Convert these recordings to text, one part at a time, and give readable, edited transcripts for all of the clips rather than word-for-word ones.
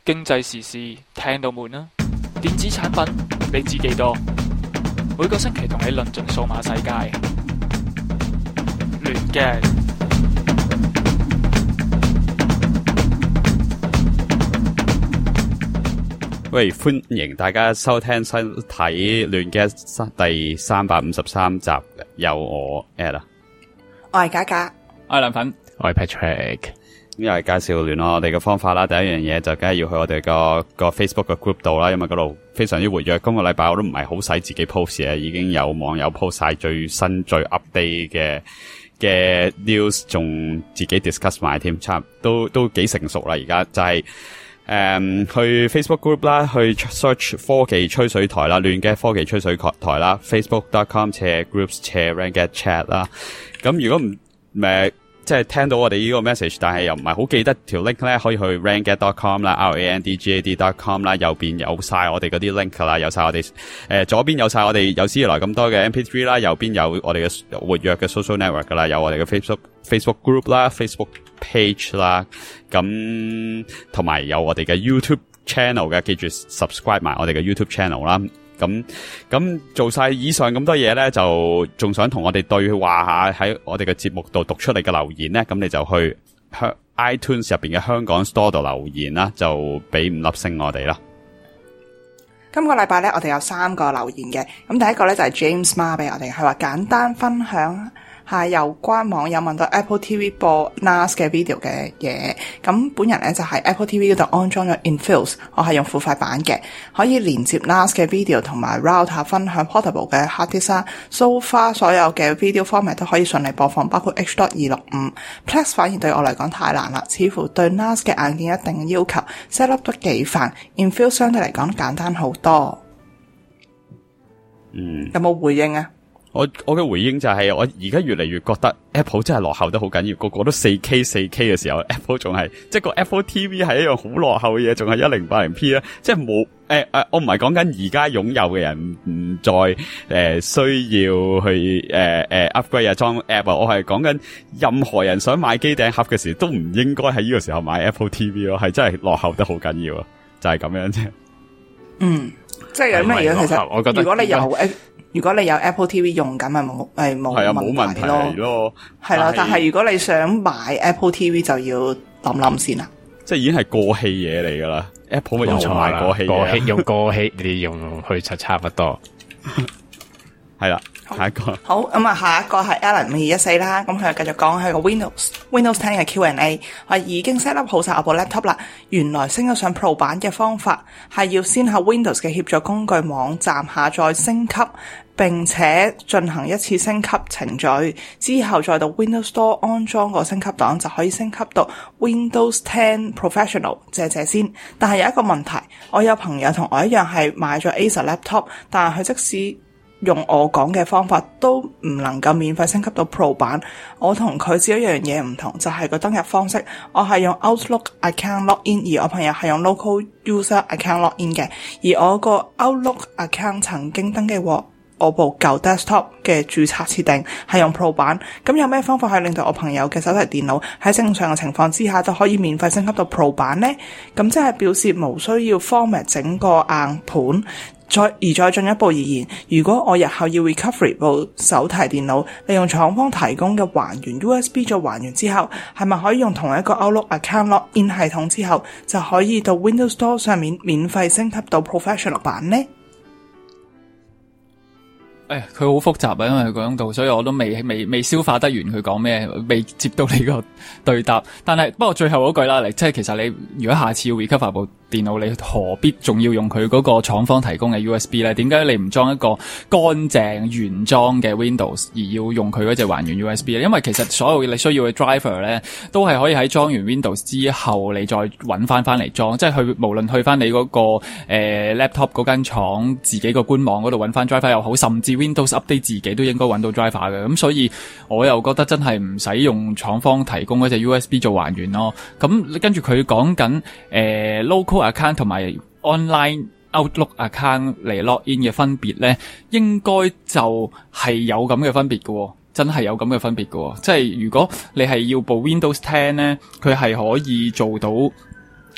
經濟時事聽到悶啦，電子產品你知幾多？每個星期同你論盡數碼世界，亂嘅。 喂，歡迎大家收聽新睇亂嘅第353集，有我 Ed 啊， 我係嘉嘉， 我係梁粉， 我係 Patrick。 咁又係介紹聯絡我哋嘅方法啦。第一樣嘢就梗係要去我哋個 Facebook 嘅 group 度啦，因為嗰度非常之活躍。今個禮拜我都唔係好使自己 post 嘅，已經有網友 post 晒最新最 update 嘅 news， 仲自己 discuss 埋添，都幾成熟啦。而家就係去 Facebook group 啦，去 search 科技吹水台啦，亂嘅科技吹水台啦 ，facebook.com/groups/rangetchat 啦。咁如果唔即係聽到我哋呢個 message， 但係又唔係好記得條 link 咧，可以去 ranget.com 啦 ，randgad.com 啦，右邊有晒我哋嗰啲 link 啦，有晒我哋左邊有晒我哋有史以來咁多嘅 MP3 啦，右邊有我哋嘅活躍嘅 social network 噶啦，有我哋嘅 Facebook group 啦 ，Facebook page 啦，咁同埋有我哋嘅 YouTube channel 嘅，記住 subscribe 埋我哋嘅 YouTube channel 啦。咁做晒以上咁多嘢咧，就仲想同我哋對話下喺我哋嘅節目度讀出嚟嘅留言咧，咁你就去iTunes 入邊嘅香港 Store 度留言啦，就俾5粒星我哋啦。 今個禮拜咧，我哋有3個留言嘅。咁第一個咧就係 James Ma 俾我哋，係話簡單分享下有關網友問到 Apple TV 播 NAS 嘅 video 嘅嘢。咁本人咧就喺 Apple TV 嗰度安裝咗 Infuse， 我係用付費版嘅，可以連接 NAS 嘅 video 同埋 router 分享 portable 嘅 hard disk。So far 所有嘅 video format 都可以順利播放，包括 H.265。Plex 反而對我嚟講太難啦，似乎對 NAS 嘅硬件一定要求 set up 都幾煩。Infuse 相對嚟講簡單好多。有冇回應啊？ 我嘅回應就係我而家越嚟越覺得 Apple 真係落後得好緊要，個個都 4K 嘅時候 Apple 仲係即係個 Apple TV 係一樣好落後嘅嘢，仲係 1080p 啦，即係冇我唔係講緊而家擁有嘅人唔再需要去upgrade 啊裝 app 啊，我係講緊任何人想買機頂盒嘅時候都唔應該喺呢個時候買 Apple TV 咯，係真係落後得好緊要啊，就係咁樣啫。 即係有咩嘢？其實我覺得如果你有 Apple TV 用緊，咪冇問題咯。係啦，但係如果你想買 Apple TV 就要諗先啦。 即係已經係過氣嘢嚟噶啦 ，Apple 咪又賣過氣嘢， 用過氣，你用去就差不多。 係啦，下一個好咁啊，下一個係 Alan 214啦，咁佢繼續講佢個 Windows 10嘅 Q&A， 話已經 set up 好晒我部 laptop 啦。原來升咗上 Pro 版嘅方法係要先喺 Windows 嘅協助工具網站下載升級，並且進行一次升級程序，之後再到 Windows Store 安裝個升級檔就可以升級到 Windows 10 Professional。謝先。但係有一個問題，我有朋友同我一樣係買咗 Acer laptop， 但係佢即使用我講嘅方法都唔能夠免費升級到 Pro 版。我同佢只有一樣嘢唔同，就係個登入方式。我係用 Outlook account login， 而我朋友係用 local user account login 嘅。而我個 Outlook account 曾經登記過我部舊 desktop 嘅註冊設定係用 Pro 版。咁有咩方法可以令到我朋友嘅手提電腦喺正常嘅情況之下就可以免費升級到 Pro 版呢？咁即係表示無需要 format 整個硬盤。再進一步而言，如果我日後要 recovery 部手提電腦，利用廠方提供嘅還原 USB 做還原之後，係咪可以用同一個 Outlook account login 系統之後，就可以到 Windows Store 上面免費升級到 Professional 版呢？ 佢好複雜啊，因為佢講到，所以我都未消化得完佢講咩，未接到你個對答。但係不過最後嗰句啦，即係其實你如果下次要 recover 部電腦，你何必仲要用佢嗰個廠方提供嘅 USB 咧？點解你唔裝一個乾淨原裝嘅 Windows， 而要用佢嗰隻還原 USB 咧？因為其實所有你需要嘅 driver 咧，都係可以喺裝完 Windows 之後，你再揾翻嚟裝。即係去無論去翻你嗰個laptop 嗰間廠自己個官網嗰度揾翻 driver 又好，甚至 Windows Update 自己都應該揾到 driver 嘅。咁所以我又覺得真係唔使用廠方提供嗰隻 USB 做還原咯。咁跟住佢講緊local account 同埋 online Outlook account 嚟 login 嘅分別咧，應該就係有咁嘅分別嘅，真係有咁嘅分別嘅。即係如果你係要部 Windows 10咧，佢係可以做到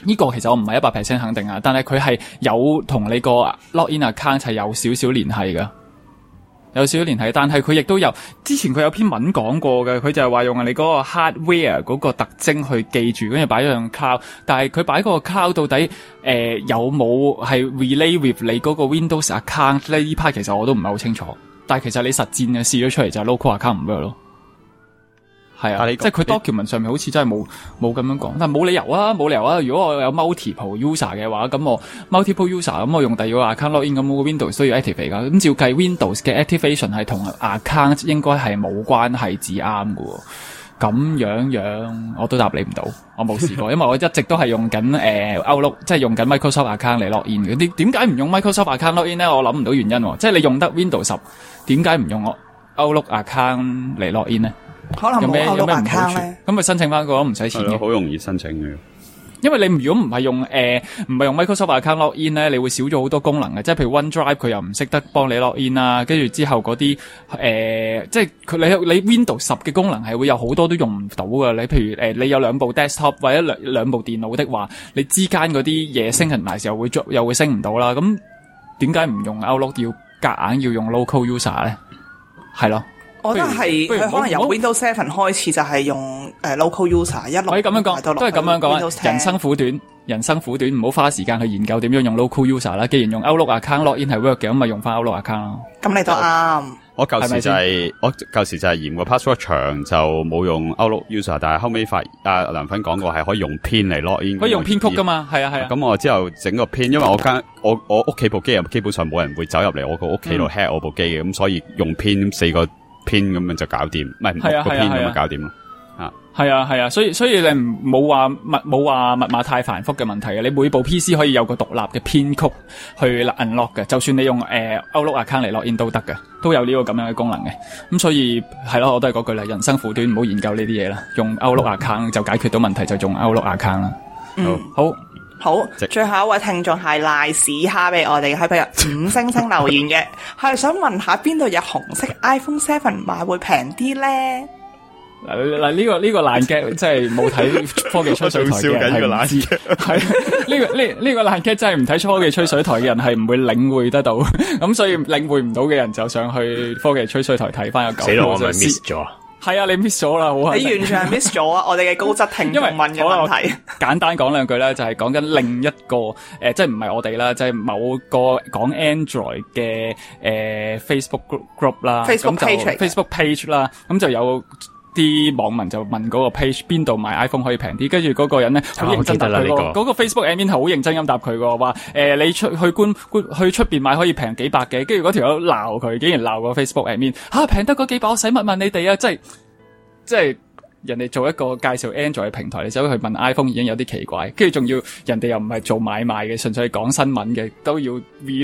呢個其實我唔係100% 肯定啊，但係佢係有同你個 login account 係有少少聯繫㗎。有少少聯繫，但係佢亦都有之前佢有篇文講過嘅，佢就係話用你嗰個 hardware 嗰個特徵去記住，跟住擺咗上 cloud。但係佢擺嗰個 cloud 到底有冇係 relay with 你嗰個 Windows account 咧？呢 part 其實我都唔係好清楚。但係其實你實戰嘅試咗出嚟就係 local account 唔 work 咯。係啊，即係佢 document 上面好似真係冇咁樣講，但係冇理由啊，冇理由啊！如果我有 multiple user 嘅話，咁我 multiple user 咁我用第二個 account login，咁我個 Windows 需要 activate 噶。咁照計 Windows 嘅 activation 係同 account 應該係冇關係至啱㗎喎。咁樣我都答你唔到，我冇試過，因為我一直都係用緊Outlook， 即係用緊 Microsoft account 嚟 login 嘅。點解唔用 Microsoft account login 咧？我諗唔到原因喎。即係你用得 Windows 10，點解唔用我 Outlook account 嚟 login 咧？ 可能冇 Outlook account 咧， 咁咪申請翻個唔使錢嘅， 好容易申請嘅。 因為你如果唔係用Microsoft account login 咧，你會少咗好多功能嘅，即係譬如 OneDrive 佢又唔識得幫你 login 啦，跟住之後嗰啲即係你 Windows 10嘅功能係會有好多都用唔到嘅。你譬如你有兩部 desktop 或者兩部電腦的話，你之間嗰啲嘢synchronize又會升唔到啦。咁點解唔用 Outlook 要夾硬要用 local user 咧？係咯。 我覺得係佢可能由 Windows 7開始就係用local user 一路可以咁樣講，都係咁樣講。人生苦短，唔好花時間去研究點樣用 local user 啦。既然用 Outlook account login 係 work 嘅，咁咪用翻 Outlook account 咯。 咁你都啱。 我舊時就係嫌個 password 長就冇用 Outlook user， 但係後尾梁粉講過係可以用 pin 嚟 login， 可以用 pin 曲噶嘛，係啊。 咁我之後整個 pin，因為我屋企部機基本上冇人會走入嚟我個屋企度 hack 我部機嘅，咁所以用 pin 4個 pin 咁樣就搞掂，唔係6個 pin 咁樣搞掂咯。 係啊，所以你冇話密碼太繁複嘅問題嘅，你每部 PC 可以有個獨立嘅 pin 曲去 unlock 嘅，就算你用Outlook account 嚟 login 都得嘅，都有呢個咁樣嘅功能嘅。咁所以係咯，我都係嗰句啦，人生苦短，唔好研究呢啲嘢啦，用 Outlook account 就解決到問題，就用 Outlook account 啦。好， 最後一位聽眾係賴屎蝦俾我哋，係俾5星留言嘅，係想問下邊度有紅色 iPhone 7買會平啲咧？ 嗱呢個爛 gag 真係冇睇科技吹水台嘅人係唔知，係呢個爛 gag 真係唔睇科技吹水台嘅人係唔會領會得到，咁所以領會唔到嘅人就上去科技吹水台睇翻個舊。 死咯，我咪 miss 咗。 係啊，你 miss 咗啦，好啊！ 你完全係 miss 咗啊！我哋嘅高質聽眾問嘅問題， 簡單講兩句啦，就係講緊另一個即係唔係我哋啦，即係某個講 Android 嘅Facebook group 啦，Facebook page 啦，咁就有啲網民就問嗰個 page 邊度買 iPhone 可以平啲，跟住嗰個人咧好認真答佢嗰個 Facebook admin 係好認真咁答佢嘅，話你去出邊買可以平幾百嘅，跟住嗰條友鬧佢，竟然鬧個 Facebook admin 平得嗰幾百，我使乜問你哋啊？即係人哋做一個介紹 Android 嘅平台，你走去問 iPhone 已經有啲奇怪，跟住仲要人哋又唔係做買賣嘅，純粹係講新聞嘅，都要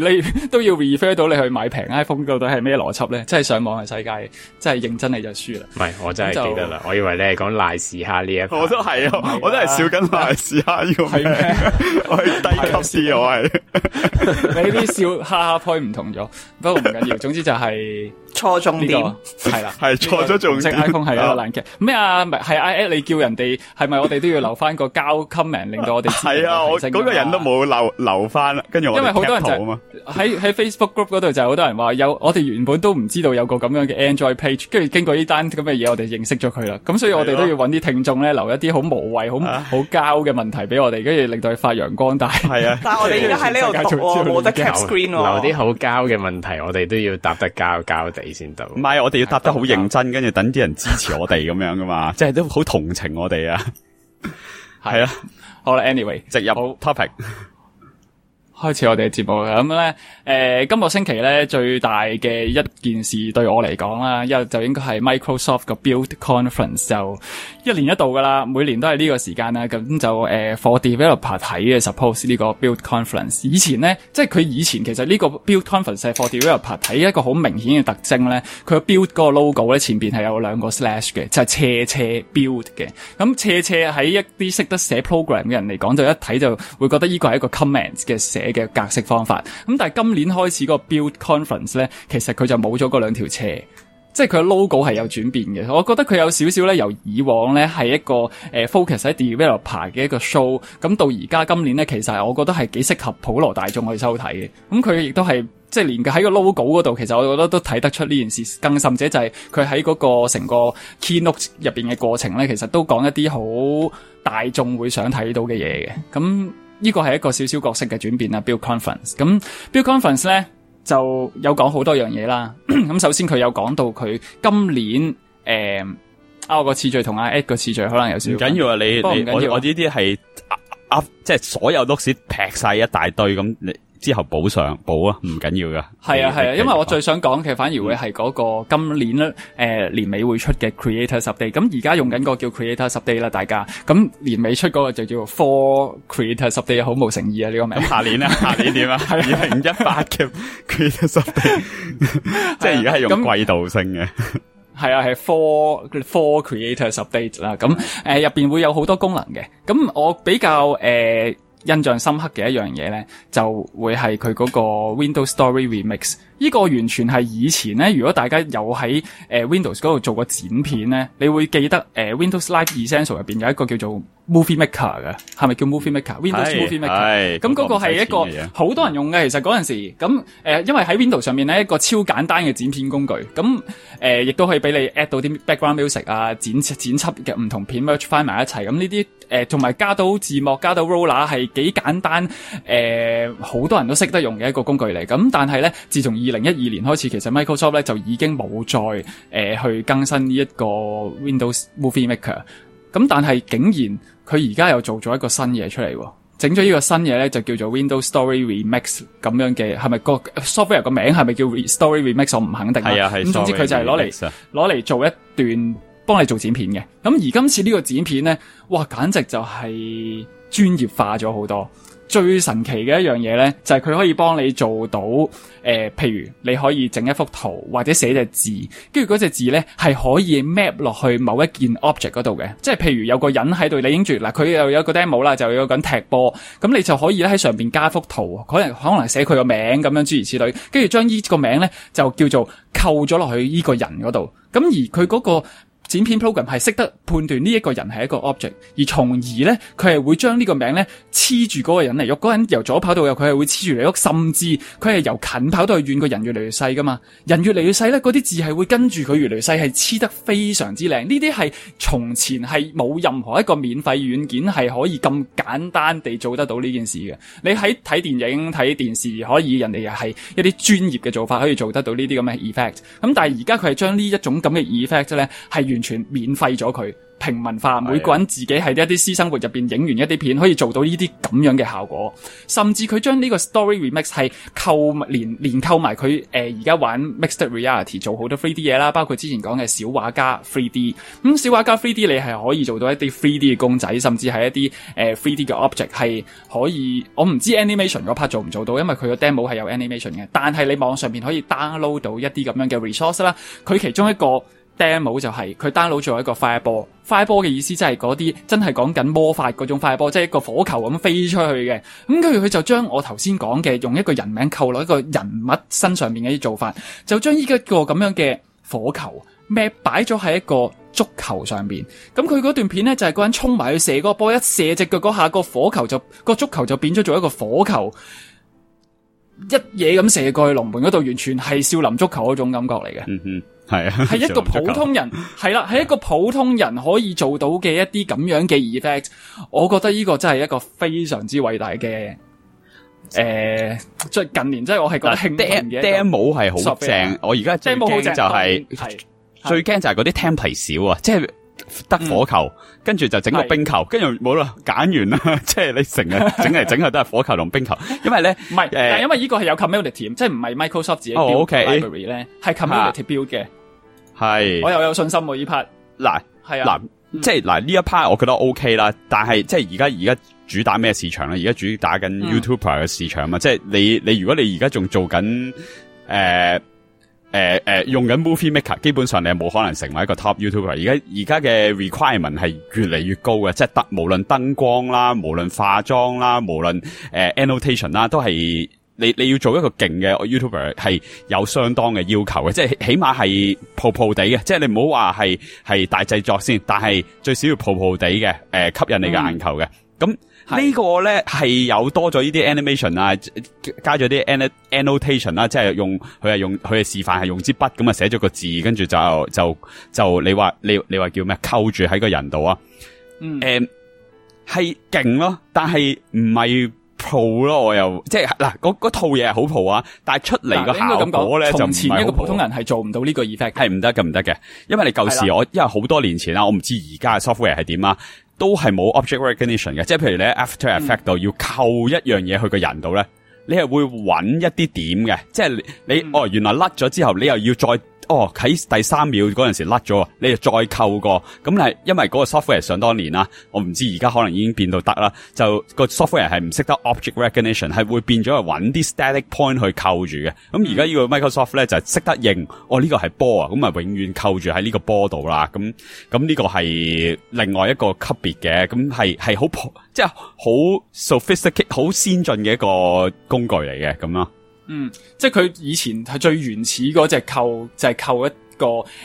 refer 到你去買平 iPhone， 到底係咩邏輯咧？即係上網嘅世界，真係認真你就輸啦。 唔係，我真係記得啦，我以為你係講賴屎蝦呢一個， 我都係啊，我都係笑緊賴屎蝦呢個名，我係低級啲，我係你啲笑哈哈 point 唔同咗，不過唔緊要，總之就係錯重點係啦， 係錯咗重點。 iPhone 係一個爛劇咩啊？係你叫人哋係咪我哋都要留翻個交 comment 令到我哋係啊？我嗰個人都冇留翻啦，跟住我因為好多人就喺 Facebook group 嗰度就好多人話我哋原本都唔知道有個咁樣嘅 Android page， 跟住經過呢單咁嘅嘢，我哋認識咗佢啦。咁所以我哋都要揾啲聽眾咧留一啲好無謂、好膠嘅問題俾我哋，跟住令到佢發揚光大。係啊， 但係我哋而家喺呢度讀冇得 cap screen 留啲好膠嘅問題，我哋都要答得膠地先得。 唔係，我哋要答得好認真，跟住等啲人支持我哋咁樣噶嘛，即係都好同情我哋啊。係啊， 好啦 ，anyway， 直入 topic。 開始我哋嘅節目啦，咁咧，今個星期咧最大嘅一件事對我嚟講啦，因為就應該係 Microsoft 個 Build Conference， 就一年一度噶啦，每年都係呢個時間啦，咁就for developer 睇嘅 suppose 呢個 Build Conference。以前咧，即係佢以前其實呢個 Build Conference 係 for developer 睇一個好明顯嘅特徵咧，佢個 Build 嗰個 logo 咧前邊係有兩個 slash 嘅，就係車 Build 嘅。咁車喺一啲識得寫 program 嘅人嚟講，就一睇就會覺得呢個係一個 comments 嘅寫嘅格式方法，咁但係今年開始個 Build Conference 咧，其實佢就冇咗嗰兩條斜， 即係佢嘅 logo 係有轉變嘅。我覺得佢有少少咧，由以往咧係一個focus 喺 developer 嘅一個 show， 咁到而家今年咧，其實我覺得係幾適合普羅大眾去收睇嘅。咁佢亦都係即係連喺個 logo 嗰度，其實我覺得都睇得出呢件事。更甚者就係佢喺嗰個成個 keynote 入邊嘅過程咧，其實都講一啲好大眾會想睇到嘅嘢嘅。咁呢個係一個少少角色嘅轉變啦。Build Conference， 咁 Build Conference 咧就有講好多樣嘢啦。咁首先佢有講到佢今年我個次序同阿 Ed 個次序可能有少少唔緊要啊，我呢啲係即係所有 notes 劈晒一大堆咁，你之後補啊，唔緊要噶。 係啊，因為我最想講嘅反而會係嗰個今年年尾會出嘅 Creators Update。咁而家用緊個叫 Creators Update 啦，大家咁年尾出嗰個就叫做 For Creators Update， 好冇誠意啊呢個名。 咁下年點啊？2018嘅 Creators Update， 即係而家係用季度性嘅。 係啊，係 For Creators Update 啦。咁入邊會有好多功能嘅。咁我比較印象深刻嘅一樣嘢咧，就會係佢嗰個 Windows Story Remix。呢個完全係以前咧，如果大家有喺Windows 嗰度做過剪片咧，你會記得Windows Live Essential 入邊有一個叫做 Movie Maker 嘅，係咪叫 Movie Maker？Windows Movie Maker。咁嗰個係一個好多人用嘅，其實嗰陣時咁因為喺 Windows 上面咧一個超簡單嘅剪片工具，咁亦都可以俾你 add 到啲 background music 啊，剪輯嘅唔同片 merge 翻埋一齊，咁呢啲同埋加到字幕加到 roller 係幾簡單，好多人都識得用嘅一個工具嚟。咁但係咧，自從2012年開始，其實 Microsoft 咧就已經冇再去更新呢一個 Windows Movie Maker。咁但係竟然佢而家又做咗一個新嘢出嚟，整咗呢個新嘢咧就叫做 Windows Story Remix 咁樣嘅，係咪個 software 個名係咪叫 Story Remix？ 我唔肯定啦。係啊，係。咁總之佢就係攞嚟做一段幫你做剪片嘅。咁而今次呢個剪片咧，哇，簡直就係專業化咗好多。最神奇嘅一樣嘢咧，就係佢可以幫你做到譬如你可以整一幅圖或者寫隻字，跟住嗰隻字咧係可以 map 落去某一件 object 嗰度嘅。即係譬如有個人喺度，你影住嗱，佢又有個 demo 啦，就有個人踢波，咁你就可以咧喺上邊加幅圖，可能寫佢個名咁樣諸如此類，跟住將呢個名咧就叫做扣咗落去呢個人嗰度。咁而佢嗰個剪片 program 係識得判斷呢一個人係一個 object， 而從而咧佢係會將呢個名咧黐住嗰個人嚟喐，嗰個人由左跑到右，佢係會黐住嚟喐，甚至佢係由近跑到去遠，個人越嚟越細噶嘛，人越嚟越細咧，嗰啲字係會跟住佢越嚟越細，係黐得非常之靚。呢啲係從前係冇任何一個免費軟件係可以咁簡單地做得到呢件事嘅。你喺睇電影睇電視可以，人哋又係一啲專業嘅做法可以做得到呢啲咁嘅 effect。咁但係而家佢係將呢一種咁嘅 effect 咧係完全免費咗佢，平民化，每個人自己喺一啲私生活入邊影完一啲片，可以做到呢啲咁樣嘅效果。甚至佢將呢個 Story Remix 係連扣埋佢而家玩 Mixed Reality 做好多 3D 嘢啦，包括之前講嘅小畫家 3D。咁小畫家 3D 你係可以做到一啲 3D 嘅公仔，甚至係一啲3D 嘅 object 係可以。我唔知 animation 嗰 part 做唔做到，因為佢個 demo 係有 animation 嘅。但係你網上面可以 download 到一啲咁樣嘅 resource 啦。佢其中一個demo 就係佢 download 咗一個 fireball 嘅意思，即係嗰啲真係講緊魔法嗰種 fireball， 即係一個火球咁飛出去嘅。咁跟住佢就將我頭先講嘅用一個人名扣落一個人物身上面嘅啲做法，就將呢一個咁樣嘅火球擺咗喺一個足球上邊。咁佢嗰段片咧就係嗰人衝埋去射嗰個波，一射隻腳嗰下個火球就個足球就變咗做一個火球，一嘢咁射過去龍門嗰度，完全係少林足球嗰種感覺嚟嘅。 嗯哼。係啊， 係一個普通人，係啦，係一個普通人可以做到嘅一啲咁樣嘅 effect， 我覺得呢個真係一個非常之偉大嘅，即係近年真係我係覺得興奮嘅 demo 係好正，我而家最驚就係最驚就係嗰啲 template 少啊，即係得火球，跟住就整個冰球，跟住冇啦，揀完啦，即係你成日整嚟整去都係火球同冰球，因為咧唔係，但係因為呢個係有 community， 即係唔係 Microsoft 自己 build library 咧，係 community build 嘅。係，我又有信心喎呢 part。嗱，係啊，嗱，即係嗱呢一 part 我覺得 OK 啦，但係即係而家主打咩市場咧？而家主打緊 YouTuber 嘅市場嘛，即係你如果你而家仲做緊用緊 Movie Maker， 基本上你係冇可能成為一個 top YouTuber。而家嘅 requirement 係越嚟越高嘅，即係無論燈光啦，無論化妝啦，無論annotation 啦，都係你要做一個勁嘅 YouTuber 係有相當嘅要求嘅，即係起碼係鋪鋪地嘅，即係你唔好話係大製作先，但係最少要鋪鋪地嘅，吸引你嘅眼球嘅。咁呢個咧係有多咗呢啲 animation 啊，加咗啲 annotation 啦，即係佢嘅示範係用支筆咁啊寫咗個字，跟住就你話叫咩扣住喺個人度啊，係勁咯，但係唔係 pro 咯，我又即係嗱嗰套嘢係好 pro 啊，但係出嚟個效果咧就唔係好 pro。從前一個普通人係做唔到呢個 effect， 係唔得嘅，因為你舊時因為好多年前啦，我唔知而家嘅 software 係點啊。都係冇 object recognition 嘅，即係譬如你喺 After Effects 度要扣一樣嘢去個人度咧，你係會揾一啲點嘅，即係你原來甩咗之後，你又要再喺第3秒嗰陣時甩咗，你就再扣過，咁係因為嗰個 software 想當年啦，我唔知而家可能已經變到得啦，就個 software 係唔識得 object recognition， 係會變咗係揾啲 static point 去扣住嘅。咁而家呢個 Microsoft 咧就係識得認，呢個係波啊，咁啊永遠扣住喺呢個波度啦。咁呢個係另外一個級別嘅，咁係好即係好 sophisticated 好先進嘅一個工具嚟嘅咁咯。 即係佢以前係最原始嗰隻扣，就係扣一個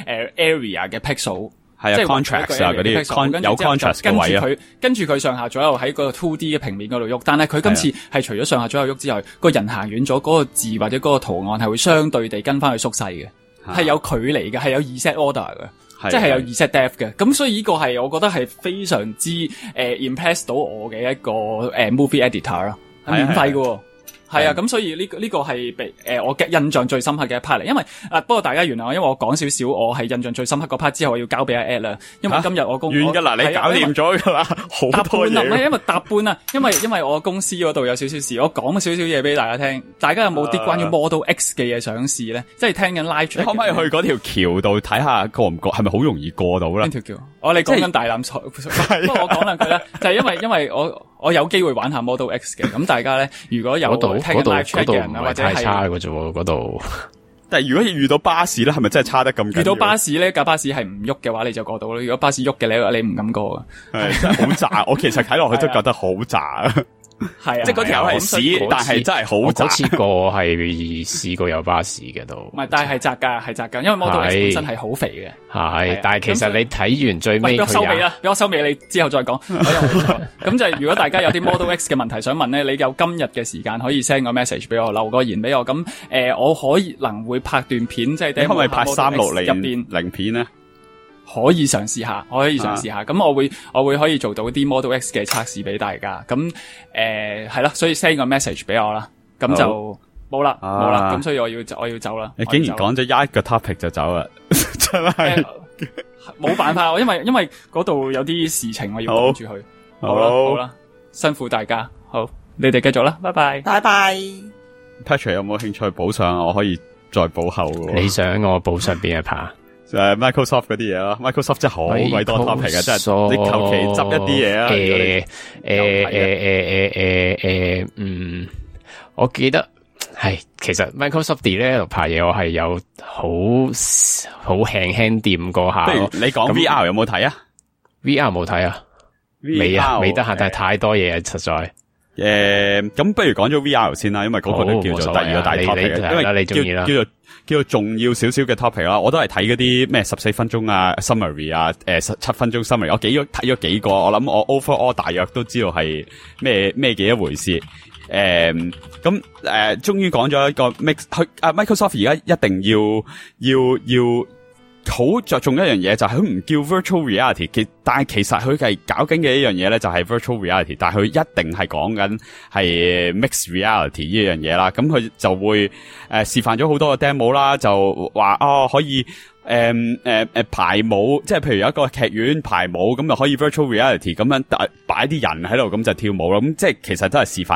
area 嘅 pixel， 係啊 contrast 啊嗰啲有 contrast 嘅位啊， 跟住佢上下左右喺個 2D 嘅平面嗰度喐，但係佢今次係除咗上下左右喐之外，個人行遠咗，嗰個字或者嗰個圖案係會相對地跟翻去縮細嘅，係有距離嘅，係有 reset order 嘅，即係有 reset depth 嘅，咁所以呢個係我覺得係非常之impress 到我嘅一個movie editor 啦，係免費嘅。係啊，咁所以呢個係我嘅印象最深刻嘅一 part 嚟，因為不過大家原諒我，因為我講少少我係印象最深刻嗰 part 之後，我要交俾阿 Ed 啦，因為今日我完噶啦，你搞掂咗噶啦，好多嘢。 因為搭半啊，因為我公司嗰度有少少事，我講少少嘢俾大家聽，大家有冇啲關於 Model X 嘅嘢想試咧？即係聽緊 live， 你可唔可以去嗰條橋度睇下過唔過？係咪好容易過到咧？ 邊條橋？你講緊大欖賽，不過我講兩句啦，就係因為我有機會玩下 Model X 嘅，咁大家咧如果有聽緊 live chat 嘅人啊，或者係太差嘅啫喎，嗰度。 但係如果遇到巴士咧，係咪真係差得咁緊要？ 遇到巴士咧，架巴士係唔喐嘅話，你就過到啦。如果巴士喐嘅你唔敢過啊。 係真係好渣，我其實睇落去都覺得好渣。 係啊， 即係嗰條係屎，但係真係好窄。 嗰次過係試過有巴士嘅都。 唔係，但係係窄噶，因為 Model X 本身係好肥嘅。 係，但係其實你睇完最尾俾我收尾啦，俾我收尾，你之後再講。咁就係如果大家有啲 Model X 嘅問題想問咧，你有今日嘅時間可以 send 個 message 俾我，留個言俾我。咁我可以拍段片，即係你可唔可以拍360 入邊零片咧？ 可以嘗試下，咁我會可以做到啲 Model X 嘅測試俾大家。咁係啦，所以 send 個 message 俾我啦。咁就冇啦，咁所以我要走啦。 你竟然講咗一個 topic 就走啦，真係冇辦法，因為嗰度有啲事情我要趕住去。好啦，辛苦大家。好，你哋繼續啦，拜拜。 拜拜。 Patrick 有冇興趣補上啊？我可以再補後嘅。 你想我補上邊一 part？ Microsoft 嗰啲嘢咯 ，Microsoft 真係好鬼多 topic 嘅，真係你求其執一啲嘢啊！ 我記得係其實 Microsoft Delay 排嘢我係有好輕輕掂過下。 不如你講 VR 有冇睇啊 ？VR 冇睇啊，未得閒，但係太多嘢實在。 咁不如講咗 VR 先啦，因為嗰個都叫做第二個大 topic 嘅，因為你中意啦， 叫做重要少少嘅 topic 啦。我都係睇嗰啲咩14分鐘啊 summary 啊，7分鐘 summary， 我睇咗幾個，我諗我 overall 大約都知道係咩嘅一回事。終於講咗一個 Microsoft 而家一定要好着重一樣嘢，就係佢唔叫 virtual reality， 但係其實佢係搞緊嘅一樣嘢咧，就係 virtual reality， 但係佢一定係講緊係 mixed reality 呢樣嘢啦。咁佢就會示範咗好多個 demo 啦，就話可以排舞，即係譬如有一個劇院排舞，咁就可以 virtual reality 咁樣擺啲人喺度，咁就跳舞啦。咁即係其實都係示範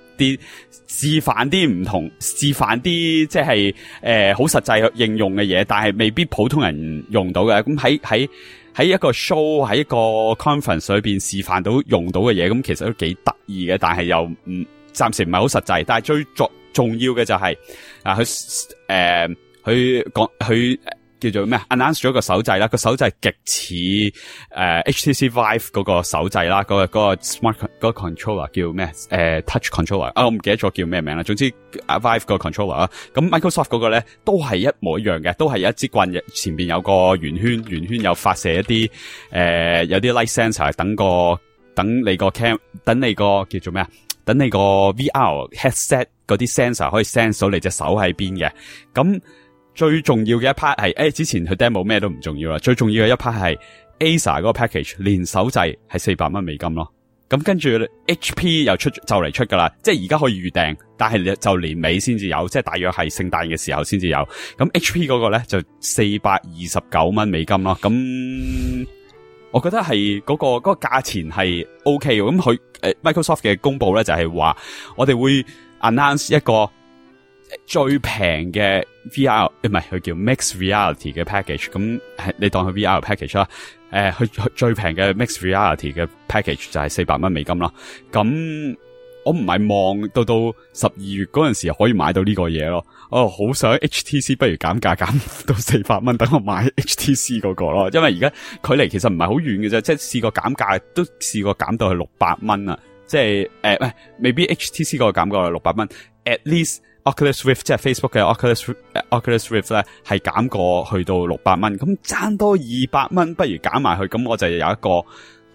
啲唔同，示範啲即係好實際應用嘅嘢，但係未必普通人用到嘅。咁喺一個 show 喺一個 conference 裏邊示範到用到嘅嘢，咁其實都幾得意嘅，但係又暫時唔係好實際。但係最重要嘅就係佢叫做咩 announce 咗個手掣啦，個手掣極似HTC Vive 嗰個手掣啦，嗰個 smart 嗰個 controller 叫咩touch controller 我唔記得咗叫咩名啦，總之 Vive 個 controller 啦，咁 Microsoft 嗰個咧都係一模一樣嘅，都係有一支棍前邊有個圓圈有發射一啲有啲 light sensor 等你個 cam 等你個叫做咩等你個 VR headset 嗰啲 sensor 可以 sense 到你隻手喺邊嘅。咁最重要嘅一 part 係之前佢 demo 咩都唔重要啦，最重要嘅一 part 係 Acer 嗰個 package 連手掣係400蚊美金咯。咁跟住 HP 又就嚟出噶啦，即係而家可以預訂，但係就年尾先至有，即係大約係聖誕嘅時候先至有。咁 HP 嗰個咧就429蚊美金咯。咁我覺得係嗰個價錢係 OK 嘅。咁佢Microsoft 嘅公佈咧就係話我哋會 announce 一個最平嘅 VR 唔係佢叫 Mixed Reality 嘅 package。咁你當佢 VR package 啦。佢最平嘅 Mixed Reality 嘅 package 就係400蚊美金啦。咁我唔係望到12月嗰陣時可以買到呢個嘢咯。好想 HTC 不如減價減到400蚊，等我買 HTC 嗰個咯。因為而家距離其實唔係好遠嘅啫，即係試過減價都試過減到去600蚊啊。即係未必 HTC 嗰個減過600蚊 ，at least Oculus Rift 即係 Facebook 嘅 Oculus Rift 咧係減過去到600蚊，咁爭多200蚊，不如減埋去，咁我就有一個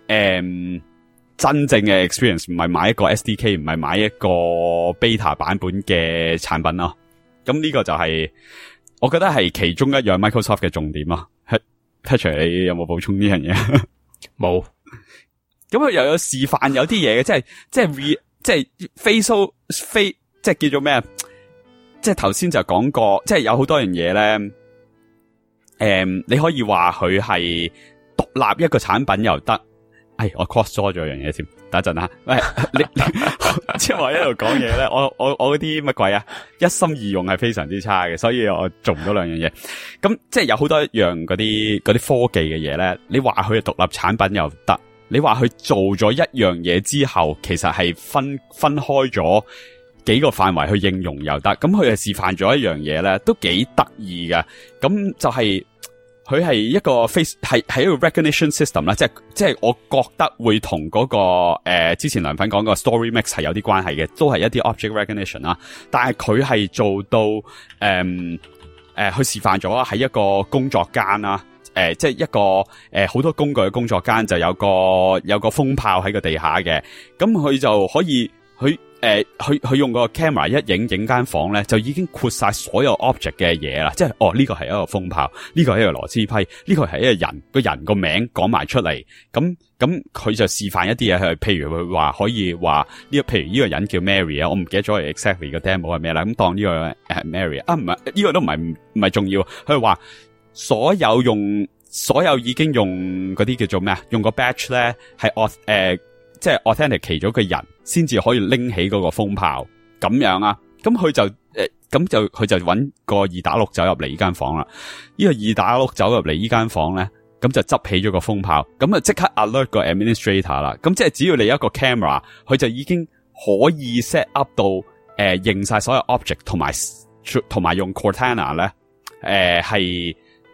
真正嘅 experience， 唔係買一個 SDK， 唔係買一個 beta 版本嘅產品咯。咁呢個就係我覺得係其中一樣 Microsoft 嘅重點咯。Patrick 你有冇補充呢樣嘢？ 冇。 咁佢又有示範有啲嘢嘅，即係 facial 即係叫做咩啊？即係頭先就講過，即係有好多樣嘢咧。你可以話佢係獨立一個產品又得。我 cross 咗樣嘢添。等一陣啊，你即係我喺度講嘢咧，我嗰啲乜鬼啊？一心二用係非常之差嘅，所以我做唔到兩樣嘢。咁即係有好多樣嗰啲科技嘅嘢咧，你話佢係獨立產品又得，你話佢做咗一樣嘢之後，其實係分開咗幾個範圍去應用又得。咁佢係示範咗一樣嘢咧，都幾得意㗎。咁就係佢係一個 係一個 recognition system 啦，即係我覺得會同嗰個之前梁粉講個 Story Mix 係有啲關係嘅，都係一啲 object recognition 啦。但係佢係做到佢示範咗喺一個工作間啦，即係一個好多工具嘅工作間，就有個風炮喺個地下嘅，咁佢就可以佢用個 camera 一影間房咧，就已經括晒所有 object 嘅嘢啦。即係呢個係一個風炮，呢個係一個螺絲批，呢個係一個人個名講埋出嚟。咁佢就示範一啲嘢，係譬如佢話可以話譬如呢個人叫 Mary 啊，我唔記得咗 exactly 個 demo 係咩啦。咁當呢個Mary 啊，唔係呢個都唔係重要。佢話所有已經用嗰啲叫做咩啊？用個 badge 咧係即係 authenticate 咗個人先至可以拎起嗰個風炮咁樣啊。咁佢就佢就揾個二打六走入嚟呢間房啦。呢個二打六走入嚟呢間房咧，咁就執起咗個風炮，咁啊即刻 alert 個 administrator 啦。咁即係只要你有一個 camera， 佢就已經可以 set up 到認晒所有 object， 同埋用 Cortana 咧係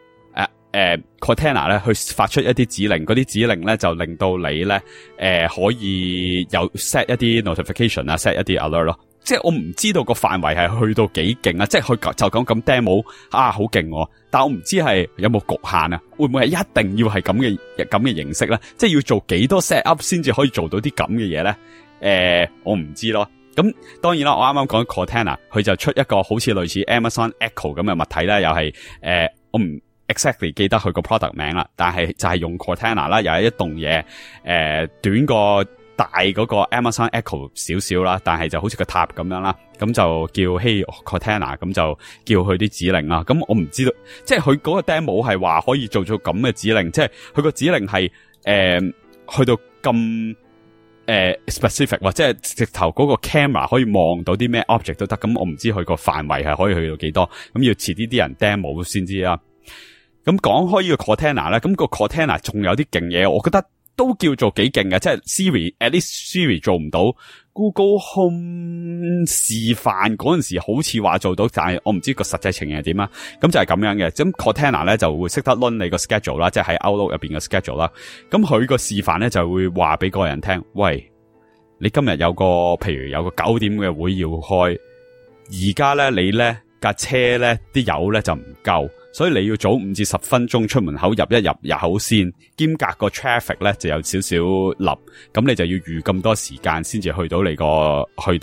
Cortana 咧去發出一啲指令，嗰啲指令咧就令到你咧可以有 set 一啲 notification 啊 ，set 一啲 alert 咯。即係我唔知道個範圍係去到幾勁啊！即係佢就講咁 demo 啊，好勁喎！但我唔知係有冇局限啊？會唔會係一定要係咁嘅形式咧？即係要做幾多 set up 先至可以做到啲咁嘅嘢咧？我唔知咯。咁當然啦，我啱啱講 Cortana， 佢就出一個好似類似 Amazon Echo 咁嘅物體啦，又係我唔 exactly 記得佢個 product 名啦，但係就係用 Cortana 啦，又係一棟嘢，短過大嗰個 Amazon Echo 少少啦，但係就好似個塔咁樣啦，咁就叫 Hey Cortana， 咁就叫佢啲指令啦。咁我唔知道，即係佢嗰個 demo 係話可以做咁嘅指令，即係佢個指令係去到咁specific， 或者係直頭嗰個 camera 可以望到啲咩 object 都得。咁我唔知佢個範圍係可以去到幾多，咁要遲啲啲人 demo 先知啦。咁講開呢個 Cortana 咧，咁個 Cortana 仲有啲勁嘢，我覺得都叫做幾勁嘅，即係 Siri，at least Siri 做唔到。Google Home 示範嗰陣時好似話做到，但係我唔知個實際情形係點啊。咁就係咁樣嘅。咁 Cortana 咧就會識得 run 你個 schedule 啦，即係喺 Outlook 入邊嘅 schedule 啦。咁佢個示範咧就會話俾個人聽，喂，你今日譬如有個9點嘅會要開，而家咧你咧架車咧啲油咧就唔夠。所以你要早5至10分鐘出門口入口先，兼隔個 traffic 咧就有少少立，咁你就要預咁多時間先至去到你個會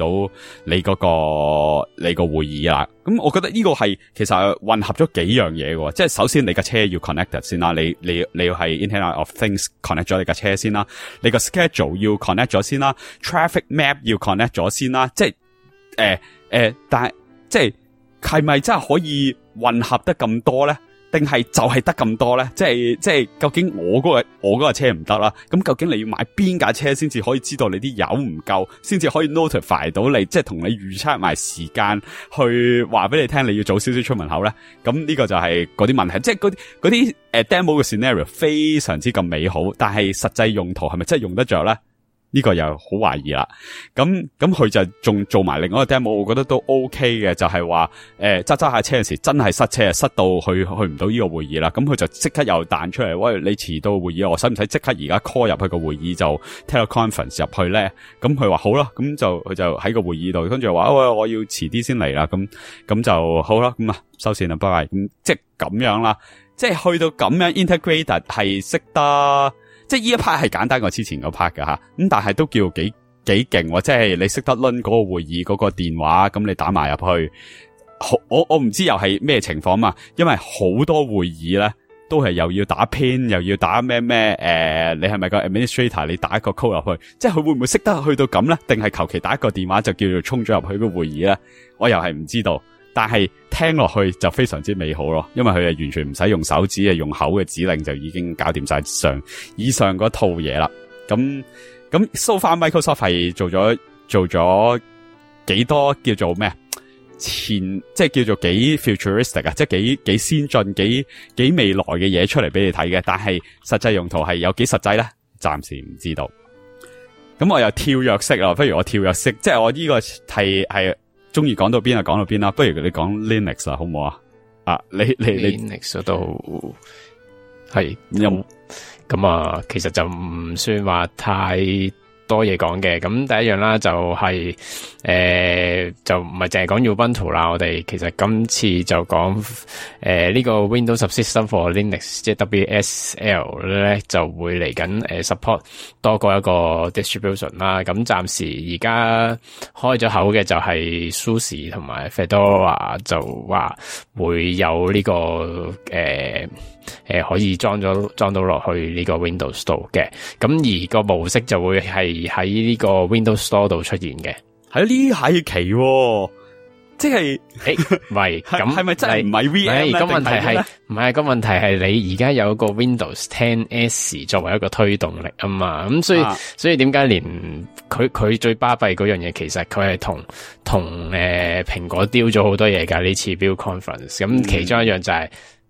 議啦。咁我覺得呢個係其實混合咗幾樣嘢嘅，即係首先你架車要 connect 先啦，你要係 Internet of Things connect 咗你架車先啦，你個 schedule 要 connect 咗先啦 ，traffic map 要 connect 咗先啦，即係但係即係咪真係可以混合得咁多咧？定係就係得咁多咧？即係究竟我嗰架車唔得啦？咁究竟你要買邊架車先至可以知道你啲油唔夠，先至可以 notify 到你，即係同你預測埋時間，去話俾你聽你要早少少出門口咧？咁呢個就係嗰啲問題，即係嗰啲demo 嘅 scenario 非常之咁美好，但係實際用途係咪真係用得着咧？呢個又好懷疑啦，咁佢就仲做埋另外一個 demo， 我覺得都 OK 嘅，就係話揸下車嗰時真係塞車，塞到去唔到呢個會議啦，咁佢就即刻又彈出嚟，喂，你遲到會議，我使唔使即刻而家 call 入去個會議就 teleconference 入去咧？咁佢話好啦，咁就佢就喺個會議度，跟住話喂，我要遲啲先嚟啦，咁就好啦，咁啊收線啦，拜拜，咁即係咁樣啦，即係去到咁樣 integrated 係識得。即係呢一 part 係簡單過之前嗰 part 噶吓，咁但係都叫幾勁，即係你識得掄嗰個會議嗰個電話，咁你打埋入去，我唔知又係咩情況嘛，因為好多會議咧都係又要打 pin 又要打咩，你係咪個 administrator 你打一個 code 入去，即係佢會唔會識得去到咁咧？定係求其打一個電話就叫做衝咗入去個會議咧？我又係唔知道。但係聽落去就非常之美好咯，因為佢係完全唔使用手指，係用口嘅指令就已經搞掂晒以上嗰套嘢啦。咁 so far Microsoft 係做咗幾多叫做咩？即係叫做幾 futuristic 啊，即係幾先進、幾未來嘅嘢出嚟俾你睇嘅。但係實際用途係有幾實際咧？暫時唔知道。咁我又跳躍式啦，不如我跳躍式，即係我呢個係。中意講到邊就講到邊啦，不如你講 Linux 啦，好唔好啊？啊，你 Linux 都係咁啊，其實就唔算話太多嘢講嘅。咁第一樣啦，就係就唔係淨係講 Ubuntu 啦，我哋其實今次就講呢個 Windows Subsystem for Linux， 即係 WSL 咧就會嚟緊support 多過一個 distribution 啦。咁暫時而家開咗口嘅就係 SUSE 同埋 Fedora 就話會有呢個可以裝到落去呢個 Windows 度嘅。咁而個模式就會係喺呢個 Windows Store 度出現嘅。喺呢係奇，即係唔係咁係咪真係唔係 VM 咧？個問題係唔係個問題係你而家有個 Windows 10S 作為一個推動力啊嘛，咁所以點解連佢最巴閉嗰樣嘢，其實佢係同蘋果丟咗好多嘢㗎呢次 Build Conference， 咁其中一樣就係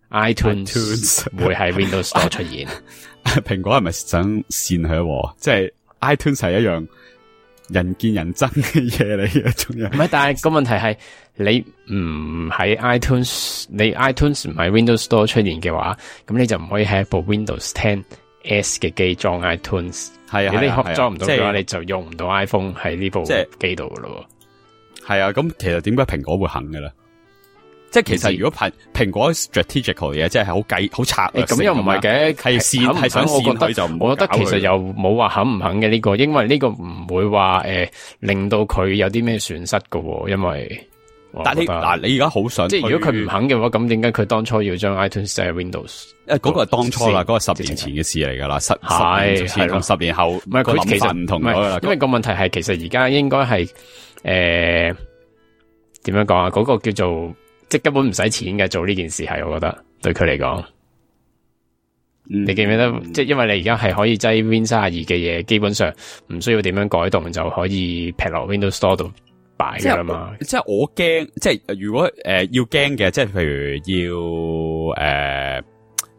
iTunes 會喺 Windows Store 出現。蘋果係咪想扇佢？即係 iTunes 係一樣人見人憎嘅嘢嚟嘅，仲有唔係？但係個問題係你唔喺 iTunes， 你 iTunes 唔喺 Windows Store 出現嘅話，咁你就唔可以喺一部 Windows 10S 嘅機裝 iTunes。係啊，如果你裝唔到嘅話，你就用唔到 iPhone 喺呢部機度噶咯。係啊，咁其實點解蘋果會肯嘅咧？即係其實如果蘋果 strategical 嘢，即係好策略性咁又唔係嘅，係想線佢就唔。我覺得其實又冇話肯唔肯嘅呢個，因為呢個唔會話令到佢有啲咩損失㗎，因為但係你而家好想即係如果佢唔肯嘅話，咁點解佢當初要將 iTunes 寫喺 Windows？ 嗰個係當初啦，嗰個10年前嘅事嚟噶啦，10年前同10年後唔係佢其實唔同咗啦。因為個問題係其實而家應該係點樣講啊？嗰個叫做。即根本唔使錢嘅做呢件事係，我覺得對佢嚟講，你記唔記得？即係因為你而家係可以擠 Win 32嘅嘢，基本上唔需要點樣改動就可以劈落 Windows Store 度擺噶啦嘛。即係我驚，即係如果要驚嘅，即係譬如要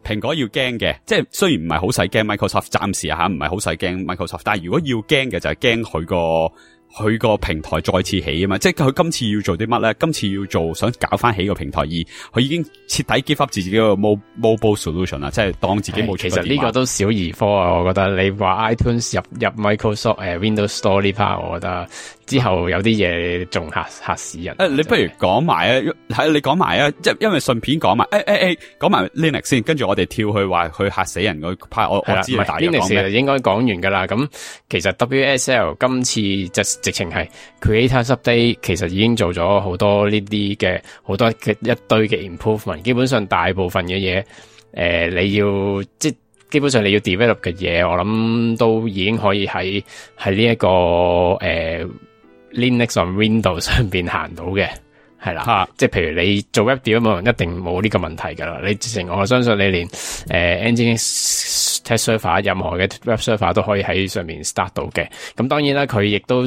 蘋果要驚嘅，即係雖然唔係好使驚 Microsoft， 暫時唔係好使驚 Microsoft， 但係如果要驚嘅就係驚佢個平台再次起啊嘛，即係佢今次要做啲乜咧？今次要做想搞翻起個平台，而佢已經徹底 give up 自己個 mobile solution 啦，即係當自己冇。 其實呢個都小兒科啊，我覺得你話 iTunes 入 Microsoft Windows Store 呢 part， 我覺得之後有啲嘢仲嚇死人。 你不如講埋啊，你講埋啊，即係因為順便講埋，講埋 Linux 先，跟住我哋跳去話佢嚇死人嗰 part， 我知你大約講咩。 Linux 其實應該講完㗎啦，咁其實 WSL 今次直情係 Creators Update， 其實已經做咗好多呢啲嘅好多嘅一堆嘅 improvement， 基本上大部分嘅嘢，你要即基本上你要 develop 嘅嘢，我諗都已經可以喺呢一個Linux on Windows 上邊行到嘅，係啦，即係譬如你做 web development 一定冇呢個問題噶啦，你直情我相信你連Nginx test server 任何嘅 web server 都可以喺上面 start 到嘅，咁當然啦，佢亦都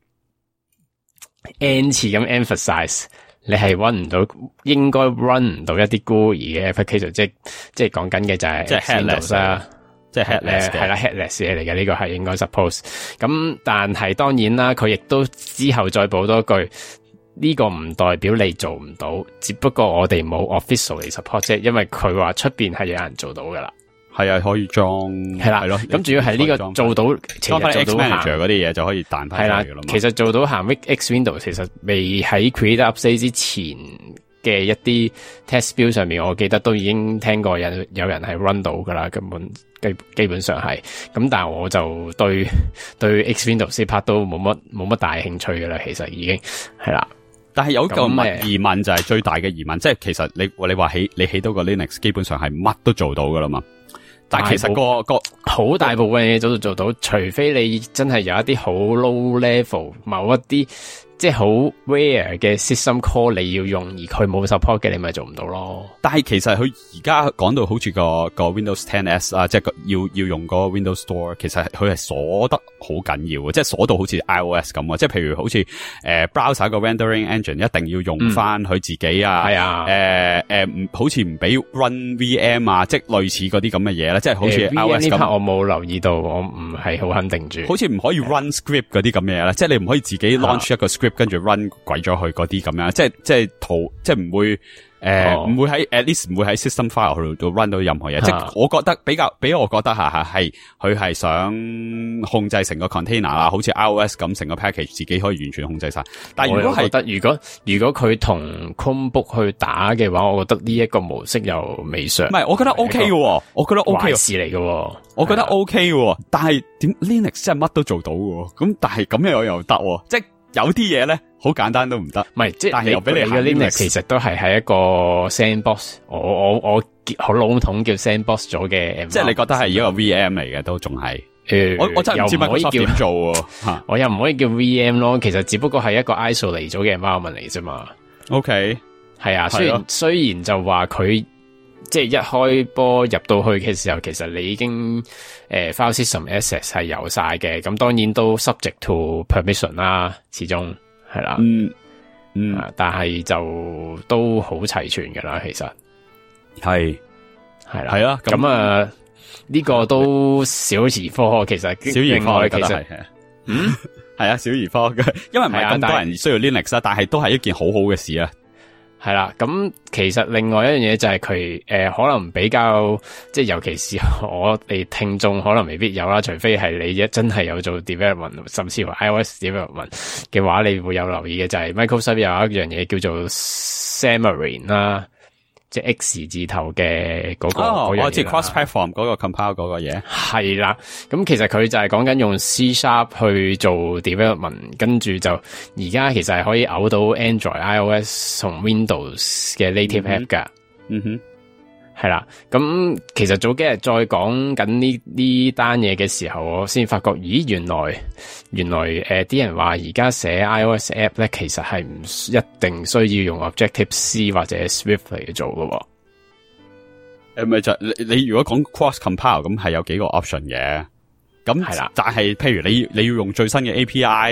N 次咁 emphasize， 你係 run 唔到，應該 run 唔到一啲 GUI 嘅 application， 即係講緊嘅就係即係 headless 啦，即係 headless 係啦 headless 嘢嚟嘅，呢個係應該 suppose。咁但係當然啦，佢亦都之後再補多句，呢個唔代表你做唔到，只不過我哋冇 official 嚟 support 啫，因為佢話出邊係有人做到噶啦。 係啊，可以裝係啦，咁主要係呢個做到，其實做到行 Manager 嗰啲嘢就可以彈翻出嚟噶啦。 其實做到行 X Windows， 其實未喺 Creator Update 之前嘅一啲 test build 上面，我記得都已經聽過有人係 run 到噶啦，根本基本上係。咁但係我就對 X Windows 呢 part 都冇乜大興趣噶啦，其實已經係啦。 但係有個疑問就係最大嘅疑問，即係其實你話你起到個 Linux， 基本上係乜都做到噶啦嘛。但係其實個好大部分嘢都做到，除非你真係有一啲好 low level， 某一啲即係好 rare 嘅 system call 你要用，而佢冇 support 嘅，你咪做唔到咯。 但係其實佢而家講到好似個 Windows 10S 啊，即係要用個 Windows Store， 其實佢係鎖得好緊要嘅，即係鎖到好似 iOS 咁啊。即係譬如好似browser 個 rendering engine 一定要用翻佢自己啊，係啊，好似唔俾 run VM 啊，即係類似嗰啲咁嘅嘢啦，即係好似 iOS 咁。 我冇留意到，我唔係好肯定住。 好似唔可以 run script 嗰啲咁嘅嘢啦，即係你唔可以自己 launch 一個 script 跟住 run 鬼咗去嗰啲咁樣，即係唔會唔會喺 at least 唔會喺 system file 度 run 到任何嘢。即係我覺得俾我覺得係佢係想控制成個 container 啦，好似 iOS 咁成個 package 自己可以完全控制晒。但係如果係覺得如果佢同 Chromebook 去打嘅話，我覺得呢一個模式又未上。 唔係，我覺得 OK 嘅，我覺得 OK 事嚟嘅， 我覺得 OK 嘅。但係點 Linux 真係乜都做到嘅，咁但係咁樣又得，即係有啲嘢咧好簡單都唔得。唔係，即係但係又俾你嘅 Linux 其實都係喺一個 sandbox， 我好籠統叫 sandbox 咗嘅， 即係你覺得係一個 VM 嚟嘅，都仲係。我真係唔知Microsoft點做， 我又唔可以叫 VM 咯，其實只不過係一個 isolate 咗嘅 environment 嚟啫嘛。 OK， 係啊，雖然就話佢即係一開波入到去嘅時候，其實你已經file system access 係有晒嘅，咁當然都 subject to permission 啦，始終係啦，但係就都好齊全噶啦，其實係啦，係啦，咁啊。呢個都小兒科，其實小兒科其實係啊，小兒科嘅，因為唔係咁多人需要 Linux 啦，但係都係一件好好嘅事啊。 係啦，咁其實另外一樣嘢就係佢可能比較即係，尤其是我哋聽眾可能未必有啦，除非係你真係有做 development， 甚至乎 iOS development 嘅話，你會有留意嘅就係 Microsoft 有一樣嘢叫做 Xamarin 啦。即係 X 字頭嘅嗰個， 我知 cross platform 嗰個 compile 嗰個嘢係啦。咁其實佢就係講緊用 C# 去做 development， 跟住就而家其實係可以嘔到 Android、iOS 同 Windows 嘅 native app 噶。嗯哼，係啦。咁其實早幾日再講緊呢單嘢嘅時候，我先發覺，咦，原來啲人話而家寫 iOS app 咧，其實係唔一定需要用 Objective-C 或者 Swift 嚟做噶。 咪就你如果講 cross compile 咁係有幾個 option 嘅。咁係啦，但係譬如你要用最新嘅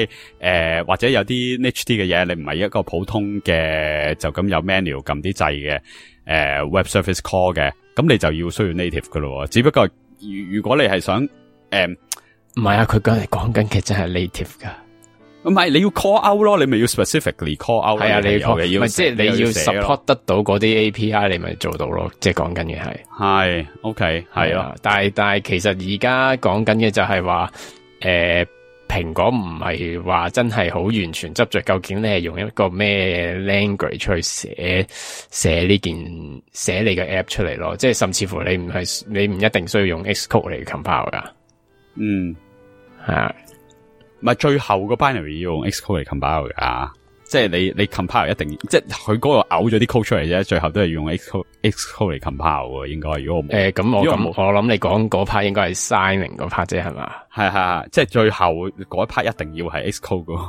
API， 或者有啲 niche 啲嘅嘢，你唔係一個普通嘅就咁有 menu 撳啲掣嘅，web service call 嘅。 咁你就要需要 native 噶咯。只不過如果你係想唔係啊，佢講緊嘅真係 native 噶。 唔係，你要 call out 咯，你咪要 specifically call out。 係啊，你要 call，唔係即係你要 support 得到嗰啲 API， 你咪做到咯。即係講緊嘅係 OK 係咯。 但係其實而家講緊嘅就係話，蘋果唔係話真係好完全執着，究竟你係用一個咩 language 去寫你嘅 app 出嚟咯。即係甚至乎你唔一定需要用 Xcode 嚟 compile 噶。係啊。 唔係最後個 binary 要用 Xcode 嚟 compile 噶，即係你 compile 一定，即係佢嗰個嘔咗啲 code 出嚟啫，最後都係要用 Xcode 嚟 compile 喎，應該。如果我冇咁我諗你講嗰 part 應該係 signing 嗰 part 啫，係嘛？ 係，即係最後嗰一 part 一定要係 Xcode 噶。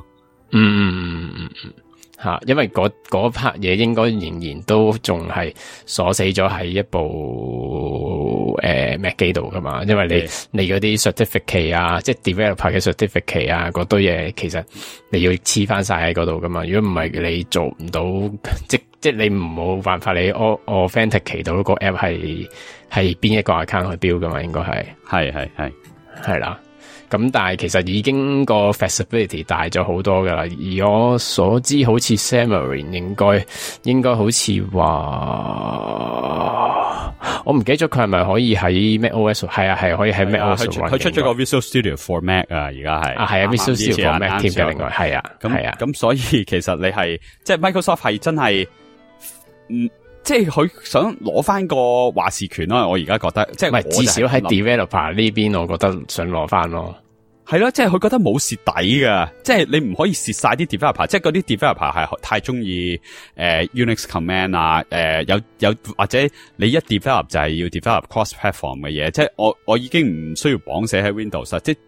吓，因為嗰 part 嘢應該仍然都仲係鎖死咗喺一部Mac 機度噶嘛，因為你嗰啲 certificate 啊，即係 developer 嘅 certificate 啊，嗰堆嘢其實你要黐翻晒喺嗰度噶嘛，如果唔係你做唔到，即係你冇辦法你 authenticate 到嗰個 app 係邊一個 account 去標噶嘛，應該係啦。咁但係其實已經個 flexibility 大咗好多噶啦，而我所知好似 Xamarin 應該好似話，我唔記得咗佢係咪可以喺 macOS， 係可以喺 macOS 佢出咗個 Visual Studio for Mac 啊，而家係係 Visual Studio for Mac 添嘅，另外係咁所以其實你係即係 Microsoft 係真係即係佢想攞翻個話事權咯，我而家覺得，即係唔係至少喺 developer 呢邊，我覺得想攞翻咯。 係咯，即係佢覺得冇蝕底噶，即係你唔可以蝕晒啲 developer，即係嗰啲 developer 係太中意Unix command 啊，有或者你一 develop 就係要 develop cross platform 嘅嘢，即係我已經唔需要綁死喺 Windows， 即係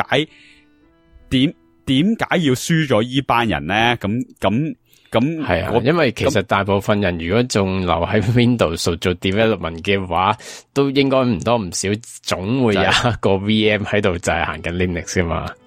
點解要輸咗依班人咧？咁係啊，因為其實大部分人如果仲留喺 Windows 做 development 嘅話，都應該唔多唔少，總會有一個 VM 喺度就係行緊 Linux 噶嘛。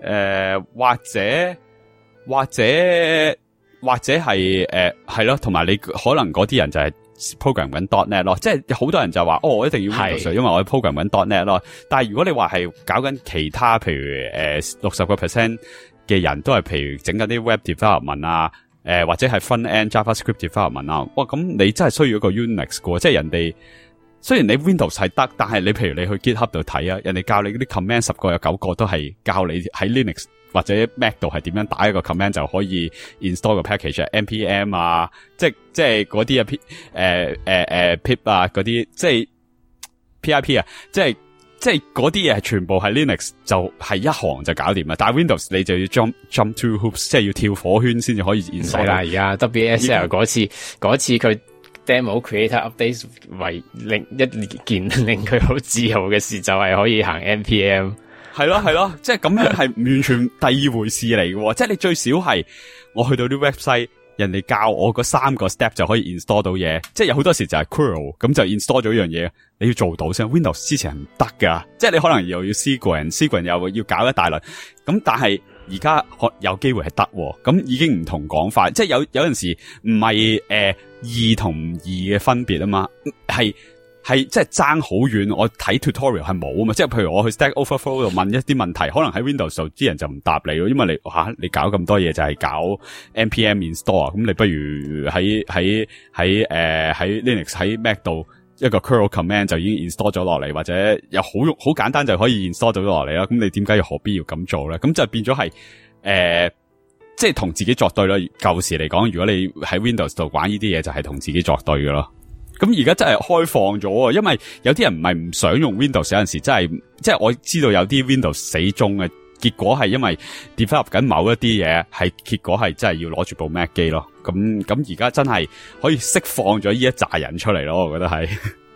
或者係係咯，同埋你可能嗰啲人就係 program 緊 .NET 咯，即係好多人就話我一定要 Windows， 因為我 program 緊 .NET 咯。但係如果你話係搞緊其他，譬如60% 嘅人都係譬如整緊啲 web development 啊。或者係 front end JavaScript development 啊，哇！咁你真係需要一個 Unix 嘅，即係人哋雖然你 Windows 係得，但係你譬如你去 GitHub 度睇啊，人哋教你嗰啲 command 10個有9個都係教你喺 Linux 或者 Mac 度係點樣打一個 command 就可以 install 個 package npm 啊，即係嗰啲pip 啊嗰啲，即係 pip 啊，即係嗰啲嘢係全部係 Linux 就係一行就搞掂啦，但係 Windows 你就要 jump through hoops， 即係要跳火圈先至可以 install 啦。而家 WSL 嗰次佢 demo creator update 為另一件令佢好自豪嘅事，就係可以行 npm。 係咯，即係咁樣係完全第二回事嚟嘅，即係你最少係我去到啲 website。人哋教我嗰3個 step 就可以 install 到嘢，即係有好多時就係 curl 咁就 install 咗一樣嘢，你要做到先。Windows 之前係唔得噶，即係你可能又要 sequence 又要搞一大輪，咁但係而家有機會係得，咁已經唔同講法，即係有陣時唔係易同唔易嘅分別啊嘛，係即係爭好遠，我睇 tutorial 係冇啊嘛，即係譬如我去 Stack Overflow 度問一啲問題，可能喺 Windows 度啲人就唔答你咯，因為你搞咁多嘢就係搞 npm install， 咁你不如喺 Linux 喺 Mac 度一個 curl command 就已經 install 咗落嚟，或者有好簡單就可以 install 到落嚟啦，咁你點解何必要咁做咧？咁就變咗係即係同自己作對咯。舊時嚟講，如果你喺 Windows 度玩呢啲嘢，就係同自己作對嘅咯。咁而家真係開放咗啊，因為有啲人唔係唔想用 Windows， 有陣時真係即係我知道有啲 Windows 死忠嘅，結果係因為 develop 緊某一啲嘢，係結果係真係要攞住部 Mac 機咯。咁而家真係可以釋放咗呢一紮人出嚟咯，我覺得係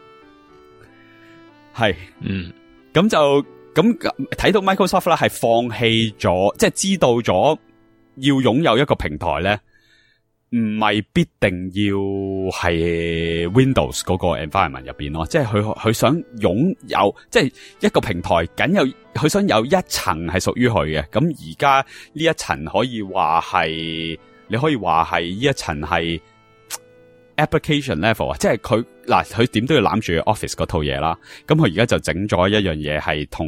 咁就咁睇到 Microsoft 啦，係放棄咗，即係知道咗要擁有一個平台咧。唔係必定要係 Windows 嗰個 environment 入邊咯，即係佢想擁有，即係一個平台僅有佢想有一層係屬於佢嘅。咁而家呢一層可以話係，你可以話係呢一層係 application level 啊，即係嗱，佢點都要攬住 Office 嗰套嘢啦。咁佢而家就整咗一樣嘢係同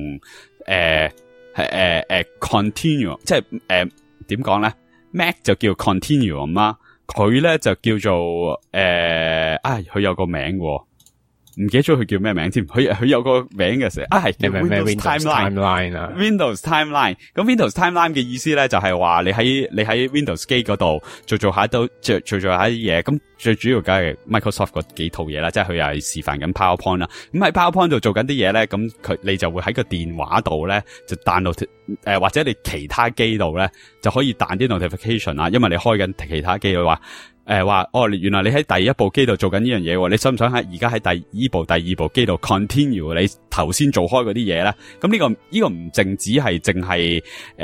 Continuum， 即係點講咧 ？Mac 就叫 Continuum 啦，佢咧就叫做佢有個名喎。唔記得咗佢叫咩名添，佢有個名嘅時係叫 Windows Timeline 啊 ，Windows Timeline。咁 Windows Timeline 嘅意思咧就係話你喺 Windows 機嗰度做下啲嘢，咁最主要梗係 Microsoft 嗰幾套嘢啦，即係佢又係示範緊 PowerPoint 啦。咁喺 PowerPoint 度做緊啲嘢咧，咁你就會喺個電話度咧就彈到或者你其他機度咧就可以彈啲 notification 啦，因為你開緊其他機嘅話。話原來你喺第一部機度做緊呢樣嘢，你想唔想喺而家喺第二部機度 continue 你頭先做開嗰啲嘢咧？咁呢個唔淨止係淨係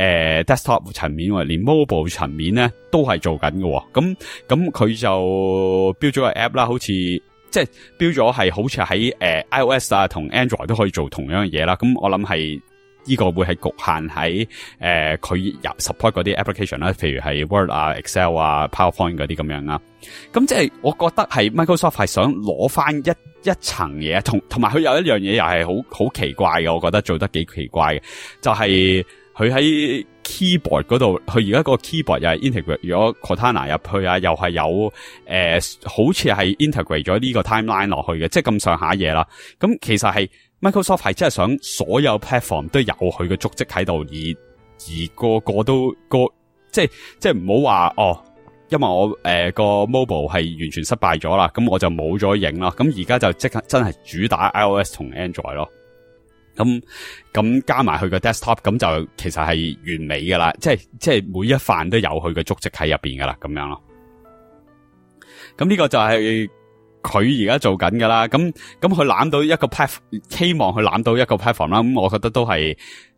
desktop 層面，連 mobile 層面咧都係做緊嘅。咁佢就標咗個 app 啦，好似即係標咗係好似喺iOS 啊同 Android 都可以做同樣嘅嘢啦。咁我諗係。呢個會係局限喺佢入 support 嗰啲 application 啦，譬如係 Word 啊、Excel 啊、PowerPoint 嗰啲咁樣啦。咁即係我覺得係 Microsoft 係想攞翻一層嘢，同埋佢有一樣嘢又係好奇怪嘅，我覺得做得幾奇怪嘅，就係佢喺 keyboard 嗰度，佢而家個 keyboard 又係 integrate 咗 Cortana 入去啊，又係有好似係 integrate 咗呢個 timeline 落去嘅，即係咁上下嘢啦。咁其實係。Microsoft 係真係想所有 platform 都有佢嘅足跡喺度，而個都即係唔好話因為我個 mobile 係完全失敗咗啦，咁我就冇咗影啦。咁而家就即刻真係主打 iOS 同 Android 咯。咁加埋佢個 desktop， 咁就其實係完美噶啦，即係每一範都有佢嘅足跡喺入邊噶啦，咁樣咯。咁呢個就係。佢而家做緊噶啦，咁佢攬到一個 platform， 希望佢攬到一個 platform 啦。咁我覺得都係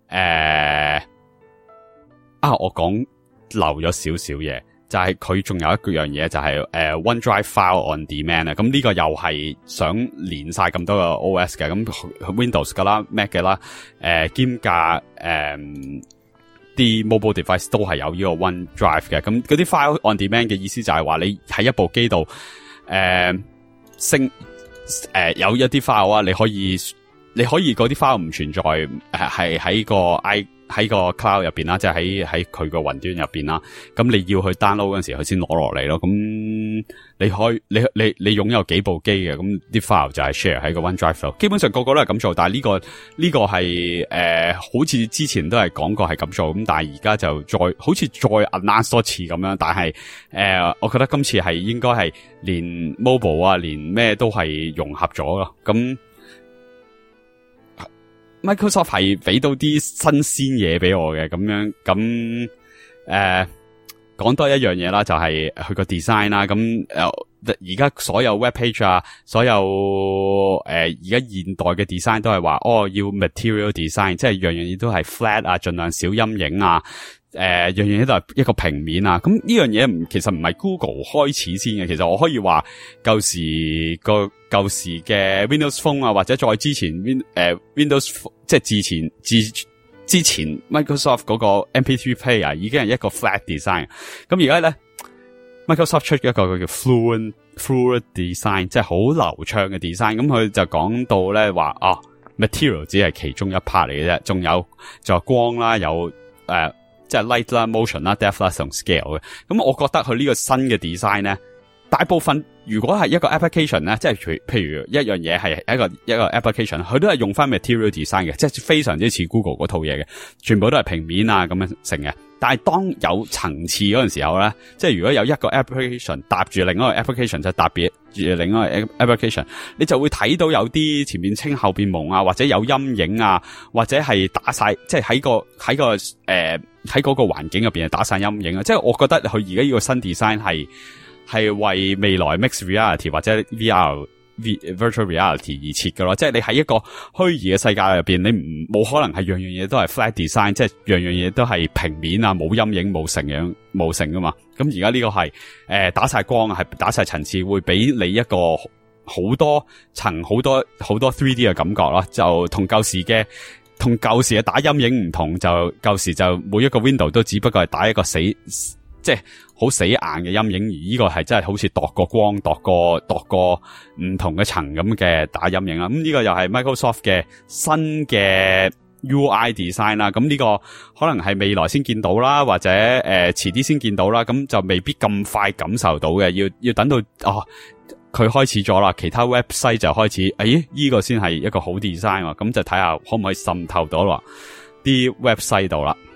我講漏咗少少嘢，就係佢仲有一樣嘢，就係OneDrive File on Demand 啊。咁呢個又係想連晒咁多個 OS 嘅，咁 Windows 噶啦、Mac 嘅啦，兼夾啲 mobile device 都係有呢個 OneDrive 嘅。咁嗰啲 File on Demand 嘅意思就係話你喺一部機度有一啲 file 啊，你可以嗰啲 file 唔存在，係喺個 cloud 入邊啦，即係喺佢個雲端入邊啦。咁你要去 download 嗰陣時，佢先攞落嚟咯。咁你擁有幾部機嘅，咁啲 file 就係 share 喺個 OneDrive 度。基本上個個都係咁做，但係呢個係好似之前都係講過係咁做，咁但係而家就好似再 announce 多次咁樣。但係我覺得今次係應該係連 mobile 啊，連咩都係融合咗咯。咁Microsoft 係俾到啲新鮮嘢俾我嘅，咁樣咁講多一樣嘢啦，就係佢個 design 啦。咁而家所有 web page 啊，所有而家現代嘅 design 都係話要 material design， 即係樣嘢都係 flat 啊，盡量少陰影啊。樣嘢都係一個平面啊。咁呢樣嘢其實唔係 Google 開始先嘅，其實我可以話舊時嘅 Windows Phone 啊，或者再之前Windows 即係之前 Microsoft 嗰個 MP3 player 已經係一個 flat design。咁而家咧 Microsoft 出咗一個叫 fluid design， 即係好流暢嘅 design。咁佢就講到咧話material 只係其中一 part 嚟嘅啫，仲有光啦，有即係 light 啦、motion 啦、depth 啦同 scale 嘅。咁我覺得佢呢個新嘅 design 咧，大部分如果係一個 application 咧，即係譬如一樣嘢係一個 application， 佢都係用翻 material design 嘅，即係非常之似 Google 嗰套嘢嘅，全部都係平面啊咁樣成嘅。但係當有層次嗰陣時候咧，即係如果有一個 application 搭住另一個 application 就搭住另一個 application， 你就會睇到有啲前面清後邊蒙啊，或者有陰影啊，或者係打晒，即係喺嗰個環境入邊係打晒陰影啊。即係我覺得佢而家呢個新 design 係為未來 mixed reality 或者 virtual reality 而設嘅咯。即係你喺一個虛擬嘅世界入邊，你冇可能係樣樣嘢都係 flat design， 即係樣樣嘢都係平面啊，冇陰影冇成噶嘛。咁而家呢個係打晒光啊，係打晒層次，會俾你一個好多層好多 3D 嘅感覺咯。就同舊時嘅打陰影唔同，就舊時就每一個 window 都只不過係打一個死即係好死硬嘅陰影，而呢個係真係好似度過光、度過唔同嘅層咁嘅打陰影啦。咁呢個又係 Microsoft 嘅新嘅 UI design 啦。咁呢個可能係未來先見到啦，或者遲啲先見到啦。咁就未必咁快感受到嘅，要等到佢開始咗啦，其他 website 就開始，呢個先係一個好 design 喎。咁就睇下可唔可以滲透到落啲 website 度啦。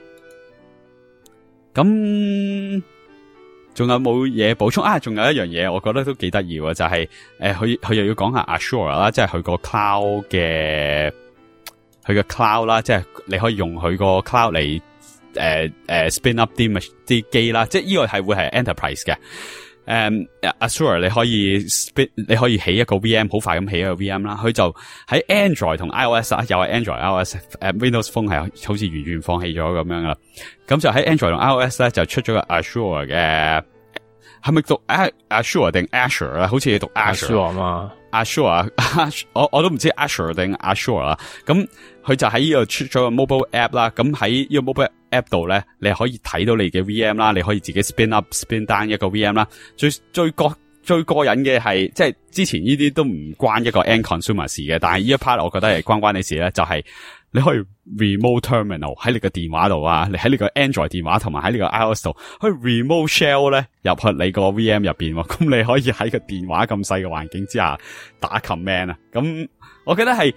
咁仲有冇嘢補充啊？仲有一樣嘢，我覺得都幾得意喎，就係佢又要講下 Azure 啦，即係佢個 cloud 嘅佢嘅 cloud 啦，即係你可以用佢個 cloud 嚟spin up 啲機啦，即係呢個係會係 enterprise 嘅。Azure 你可以起一個 VM， 好快咁起一個 VM 啦。佢就喺 Android 同 iOS 又係 Android iOS Windows Phone 係好似完全放棄咗咁樣噶啦。咁就喺 Android 同 iOS 咧就出咗個 Azure 嘅，係咪讀 Azure 定 Azure 咧？好似你讀 Azure 嘛 ？Azure 我都唔知 Azure 定 Azure 啦。咁佢就喺呢度出咗個 mobile app 啦。咁喺呢個 mobile app 度咧，你可以睇到你嘅 VM 啦，你可以自己 spin up spin down 一個 VM 啦。最過癮嘅係，即係之前呢啲都唔關一個 end consumer 事嘅，但係呢一 part 我覺得係關你事咧，就係你可以 remote terminal 喺你個電話度啊，你喺你個 Android 電話同埋喺你個 iOS 度，可以 remote shell 咧入去你個 VM 入邊，咁你可以喺個電話咁細嘅環境之下打 command 啊。咁我覺得係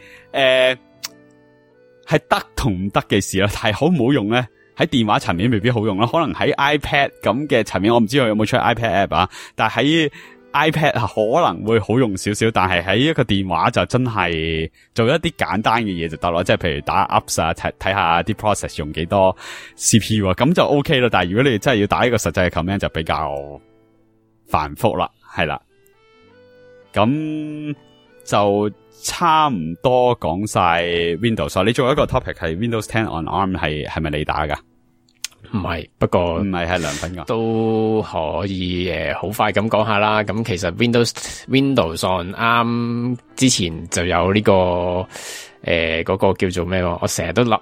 係得同唔得嘅事啦，但係好唔好用咧？喺電話層面未必好用啦，可能喺 iPad 咁嘅層面，我唔知佢有冇出 iPad app 啊，但係喺 iPad 可能會好用少少，但係喺一個電話就真係做一啲簡單嘅嘢就得咯，即係譬如打 apps 啊，睇下啲 process 用幾多 CPU 啊，咁就 OK 啦。但係如果你真係要打一個實際嘅 command 就比較繁複啦，係啦，咁就差唔多講晒 Windows。你仲有一個 topic 係 Windows 10 on ARM 係咪你打噶？ 唔係，不過唔係梁粉噶， 都可以好快咁講下啦。咁其實 Windows on ARM 之前就有呢個嗰個叫做咩？我成日都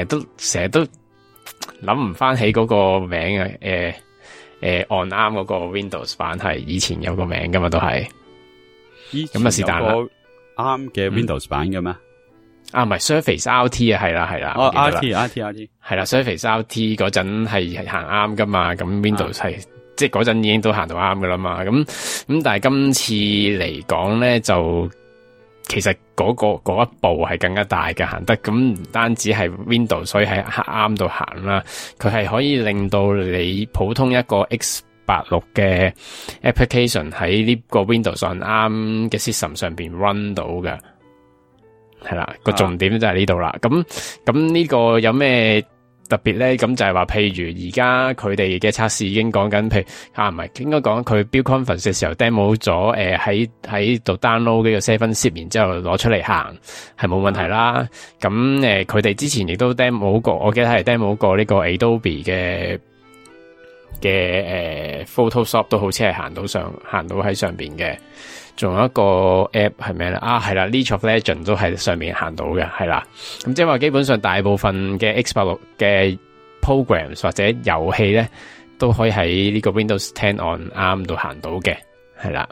諗唔翻起嗰個名啊。on ARM 嗰個 Windows 版係以前有個名噶嘛，都係咁啊，是但啦。 ARM 嘅 Windows 版嘅咩？ 唔係 Surface RT 啊，係啦， RT 係啦 Surface RT 嗰陣係行啱噶嘛，咁 Windows 係即係嗰陣已經都行到啱噶啦嘛，咁但係今次嚟講咧，就其實嗰一步係更加大嘅行得，咁唔單止係 Windows 所以喺啱度行啦，佢係可以令到你普通一個 X86 嘅 application 喺呢個 Windows on ARM 嘅 system 上邊 run 到嘅。係啦，個重點就係呢度啦。咁呢個有咩特別咧？咁就係話，譬如而家佢哋嘅測試已經講緊，譬如唔係應該講佢 build conference 嘅時候 demo 咗，喺度 download 呢個 7-zip， 然之後攞出嚟行，係冇問題啦。咁佢哋之前亦都 demo 過，我記得係 demo 過呢個 Adobe 嘅Photoshop 都好似係行到喺上邊嘅。仲有一個 app 係咩咧？係啦 ，League of Legends 都係上面行到嘅，係啦。咁即係話基本上大部分嘅 X86 嘅 programs 或者遊戲咧，都可以喺呢個 Windows 10 on ARM 度行到嘅，係啦。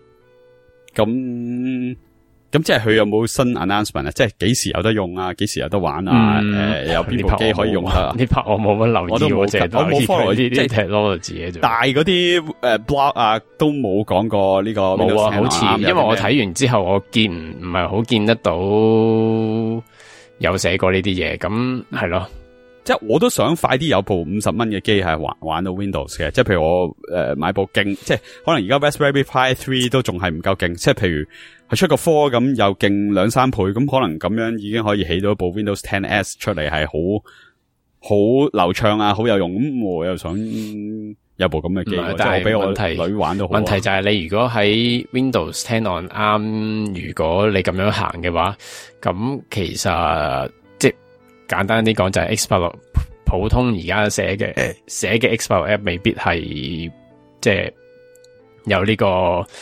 咁即係佢有冇新 announcement 啊？即係幾時有得用啊？幾時有得玩啊？有邊部機可以用啊？ 呢 part 我冇乜留意，我冇 follow 啲 technology 嘅。 大嗰啲blog 啊，都冇講過呢個。 冇啊，好似因為我睇完之後，我唔係好見得到有寫過呢啲嘢，咁係咯。 即係我都想快啲有部50蚊嘅機係玩到 Windows 嘅，即係譬如我買部勁，即係可能而家 Raspberry Pi 3都仲係唔夠勁，即係譬如佢出個4咁又勁2-3倍，咁可能咁樣已經可以起到一部 Windows 10S 出嚟，係好流暢啊，好有用。咁我又想有部咁嘅機，即係俾我女玩都好。 問題就係你如果喺 Windows 10 on ARM， 如果你咁樣行嘅話，咁其實簡單啲講就係 X86 普通而家寫嘅 X86 app 未必係即係有呢個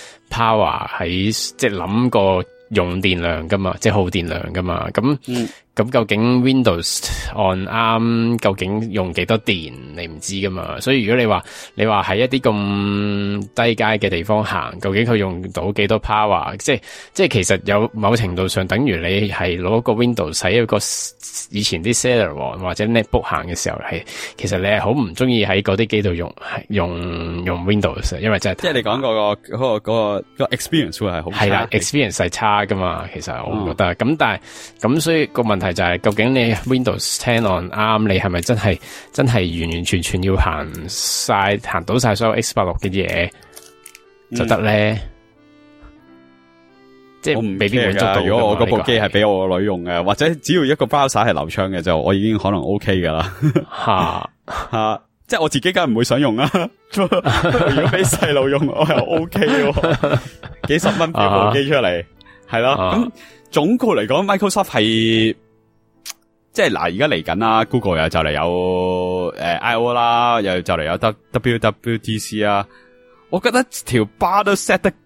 power 喺即係諗個用電量噶嘛，即係耗電量噶嘛。咁咁究竟 Windows on ARM 究竟用幾多電，你唔知噶嘛？所以如果你話喺一啲咁低階嘅地方行，究竟佢用到幾多 power？即係其實有某程度上等於你係攞個 Windows 喺一個以前啲 Celeron 或者 Netbook 行嘅時候，其實你係好唔中意喺嗰啲機度用 Windows， 因為真係即係你講嗰個 experience 會係好差， 係啦 ，experience 係差噶嘛。其實我覺得咁，但係咁所以個問題就係究竟你 Windows 10 on ARM 你係咪真係完完全全要行到晒所有 X86 嘅嘢就得咧？即係未必滿足到。 如果我嗰部機係俾我個女用嘅，或者只要一個 browser 係流暢嘅，就我已經可能 OK 噶啦。吓，即係我自己梗係唔會想用啦。如果俾細路用，我又 OK 喎。幾十蚊俾部機出嚟，係咯。咁總括嚟講 ，Microsoft 係。即係嗱，而家嚟緊啦 ，Google 又就嚟有I/O 啦，又就嚟有WWDC 啦。我覺得條 bar 都 set 得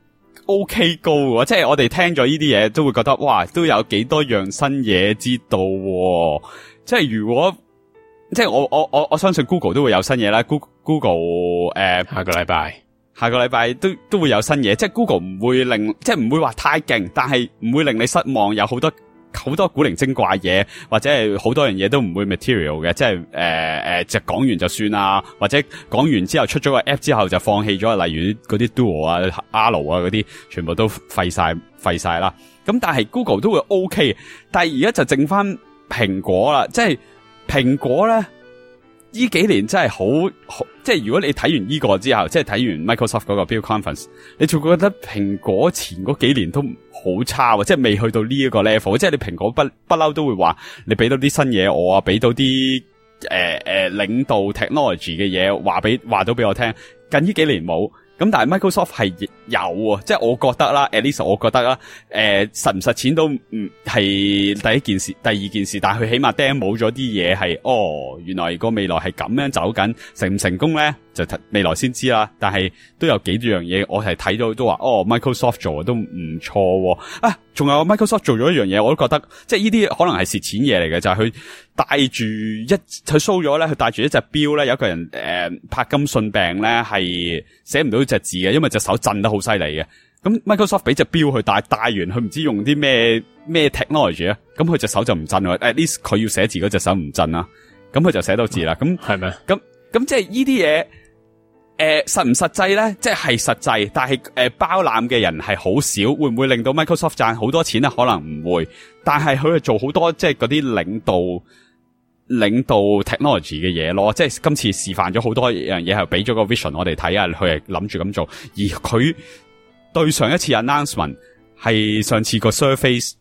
OK 高喎，即係我哋聽咗呢啲嘢都會覺得哇，都有幾多樣新嘢知道喎。即係如果即係我相信 Google 都會有新嘢啦。Google 下個禮拜都會有新嘢，即係 Google 唔會唔會話太勁，但係唔會令你失望，有好多古靈精怪嘢，或者係好多樣嘢都唔會 material 嘅，即係就講完就算啦，或者講完之後出咗個 app 之後就放棄咗，例如嗰啲 Duo 啊、R 啊嗰啲，全部都廢晒啦。咁但係 Google 都會 OK， 但係而家就剩翻蘋果啦，即係蘋果咧呢幾年真係好，即係如果你睇完呢個之後，即係睇完 Microsoft 嗰個 Build Conference， 你就會覺得蘋果前嗰幾年都好差，即係未去到呢一個 level， 即係你蘋果不嬲都會話你俾到啲新嘢我啊，俾到啲領導 technology 嘅嘢話到俾我聽，近呢幾年冇。咁但係 Microsoft 係有啊，即係我覺得啦 ，at least 我覺得啦，實唔實踐都唔係第一件事，第二件事，但係佢起碼 demo 咗啲嘢係，原來個未來係咁樣走緊，成唔成功咧就未來先知啦。但係都有幾樣嘢我係睇到都話，Microsoft 做都唔錯啊。仲有 Microsoft 做咗一樣嘢，我都覺得即係呢啲可能係蝕錢嘢嚟嘅，就係佢帶住佢 show 咗咧，佢帶住一隻錶咧，有一個人柏金遜病咧係寫唔到隻字嘅，因為隻手震得好犀利嘅。咁 Microsoft 俾隻錶佢戴完，佢唔知用啲咩 technology 啊，咁佢隻手就唔震喎。At least 佢要寫字嗰隻手唔震啦，咁佢就寫到字啦。咁係咪？ 咁即係呢啲嘢。實唔實際咧？即係實際，但係包攬嘅人係好少，會唔會令到 Microsoft 賺好多錢咧？可能唔會，但係佢係做好多即係嗰啲領導 technology 嘅嘢咯。即係今次示範咗好多樣嘢，係俾咗個 vision 我哋睇下，佢係諗住咁做。而佢對上一次 announcement 係上次個 Surface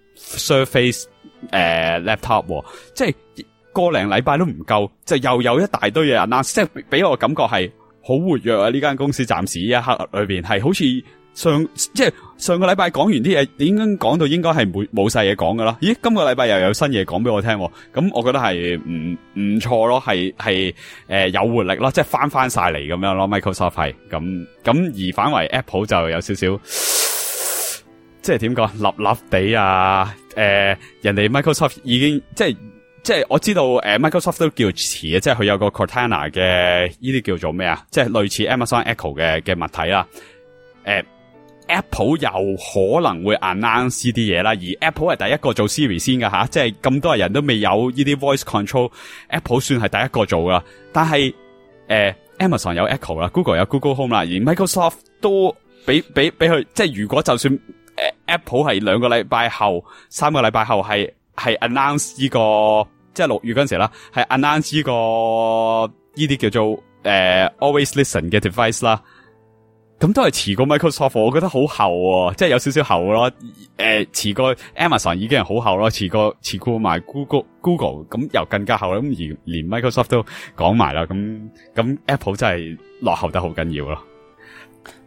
laptop， 即係個零禮拜都唔夠，就又有一大堆嘢 announce， 即係俾我感覺係。好活躍啊！呢間公司暫時呢一刻裏邊係好似上個禮拜講完啲嘢，點解講到應該係冇晒嘢講噶啦？咦，今個禮拜又有新嘢講俾我聽，咁我覺得係唔錯咯，係有活力咯，即係翻晒嚟咁樣咯。Microsoft 係咁而反為 Apple 就有少少，即係點講立立地啊？人哋 Microsoft 已經即係我知道Microsoft 都叫詞啊，即係佢有個 Cortana 嘅呢啲叫做咩啊？即係類似 Amazon Echo 嘅物體啦。Apple 有可能會 announce 呢啲嘢啦，而 Apple 係第一個做 Siri 先噶吓，即係咁多人都未有呢啲 voice control，Apple 算係第一個做噶。但係Amazon 有 Echo 啦 ，Google 有 Google Home 啦，而 Microsoft 都俾佢，即係如果就算Apple 係2個禮拜後、3個禮拜後係 announce 呢個。即係6月嗰陣時啦，係 announce 呢啲叫做always listen 嘅 device 啦，咁都係遲過 Microsoft， 我覺得好後喎，即係有少少後咯。遲過 Amazon 已經係好後咯，遲過埋 Google 咁又更加後啦。咁而連 Microsoft 都講埋啦，咁 Apple 真係落後得好緊要咯。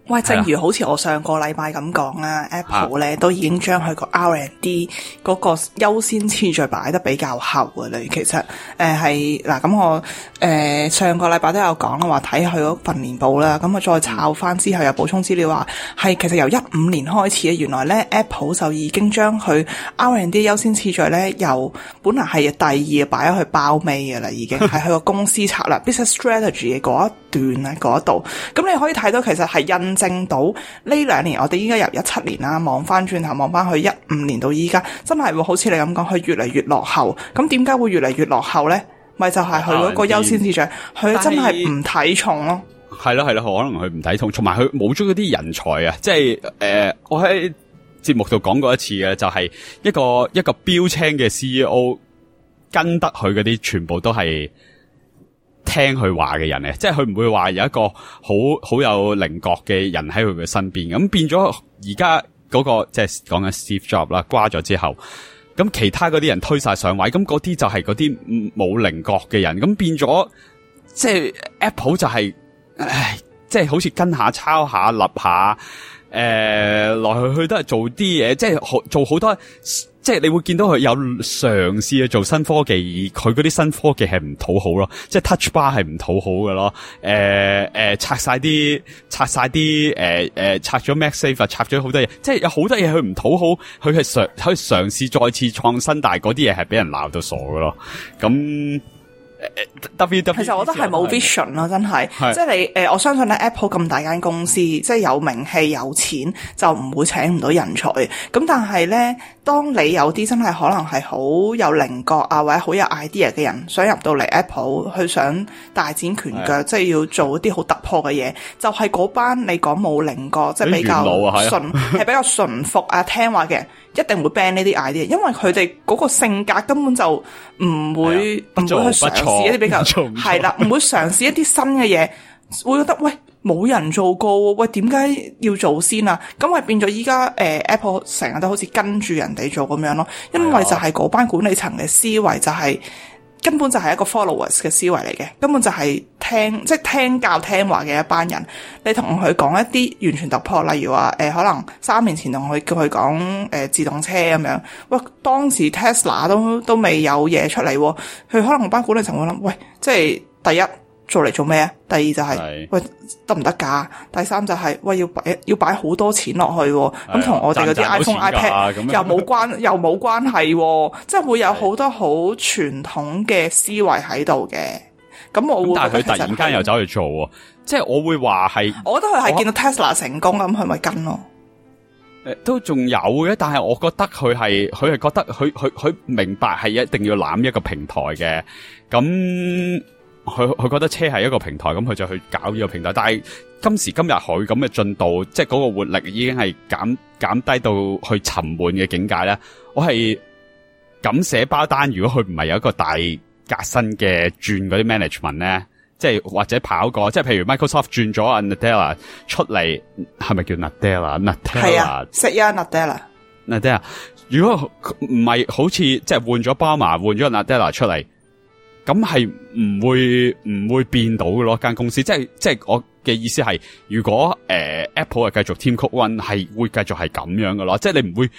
喂，正如好似我上個禮拜咁講啊 ，Apple 咧都已經將佢個 R&D 嗰個優先次序擺得比較後啊。你其實係嗱，咁我上個禮拜都有講啦，話睇佢嗰份年報啦，咁我再抄翻之後有補充資料話，係其實由15年開始啊，原來咧 Apple 就已經將佢 R&D 優先次序咧由本來係第二擺咗去包尾嘅啦，已經係佢個公司策略 business strategy 嘅嗰一段啊嗰度，咁你可以睇到其實係印證到呢2年，我哋依家由17年啦，望翻轉頭望翻去15年到依家，真係會好似你咁講，佢越嚟越落後。咁點解會越嚟越落後咧？咪就係佢嗰個優先次序，佢真係唔睇重咯。 係咯，可能佢唔睇重，同埋佢冇咗嗰啲人才啊！即係我喺節目度講過一次嘅，就係一個標青嘅 CEO 跟得佢嗰啲全部都係聽佢話嘅人咧，即係佢唔會話有一個好有棱角嘅人喺佢嘅身邊，咁變咗而家嗰個即係講緊 Steve Jobs 啦，瓜咗之後，咁其他嗰啲人推晒上位，咁嗰啲就係嗰啲冇棱角嘅人，咁變咗即係 Apple 就係，即係好似跟下抄下立下，來來去去都係做啲嘢，即係做好多。即係你會見到佢有嘗試去做新科技，佢嗰啲新科技係唔討好咯，即係 Touch Bar 係唔討好嘅咯，拆晒啲拆咗 MagSafe， 拆咗好多嘢，即係有好多嘢佢唔討好，佢係嘗試再次創新，但係嗰啲嘢係俾人鬧到傻嘅咯，咁。其實我覺得係冇 vision 咯，真係，即係你我相信咧 Apple 咁大間公司，即係有名氣有錢，就唔會請唔到人才。咁但係咧，當你有啲真係可能係好有稜角啊，或者好有 idea 嘅人，想入到嚟 Apple 去想大展拳腳，即係要做一啲好突破嘅嘢，就係嗰班你講冇稜角，即係比較係比較順服啊聽話嘅人。一定會 ban 呢啲 idea，因為佢哋嗰個性格根本就唔會去嘗試一啲比較係啦，唔會嘗試一啲新嘅嘢，會覺得喂冇人做過，喂點解要做先啊？咁係變咗依家Apple 成日都好似跟住人哋做咁樣咯，因為就係嗰班管理層嘅思維就係。根本就係一個 followers 嘅思維嚟嘅，根本就係聽教聽話嘅一班人。你同佢講一啲完全突破，例如話可能3年前同佢叫佢講自動車咁樣，喂當時 Tesla 都未有嘢出嚟，佢可能班管理層會諗，喂即係第一做嚟做咩啊？第二就係喂得唔得㗎？第三就係喂要擺好多錢落去，咁同我哋嗰啲 iPhone、iPad 又冇關係，即係會有好多好傳統嘅思維喺度嘅。咁我會但係佢突然間又走去做，即係我會話係， 我覺得佢係見到 Tesla 成功咁，佢咪跟咯。 都仲有嘅，但係我覺得佢係覺得佢明白係一定要攬一個平台嘅，咁。佢覺得車係一個平台，咁佢就去搞呢個平台。但係今時今日佢咁嘅進度，即係嗰個活力已經係減低到去沉悶嘅境界咧。我係敢寫包單，如果佢唔係有一個大革新嘅轉嗰啲 management 咧，即係或者跑過，即係譬如 Microsoft 轉咗阿 Nadella 出嚟，係咪叫 Nadella？ 係啊，識呀 Nadella。 如果唔係好似即係換咗 Obama 換咗 Nadella 出嚟。咁係唔會變到嘅咯，間公司即係我嘅意思係，如果Apple 係繼續 Tim Cook One 係會繼續係咁樣嘅咯，即係你唔會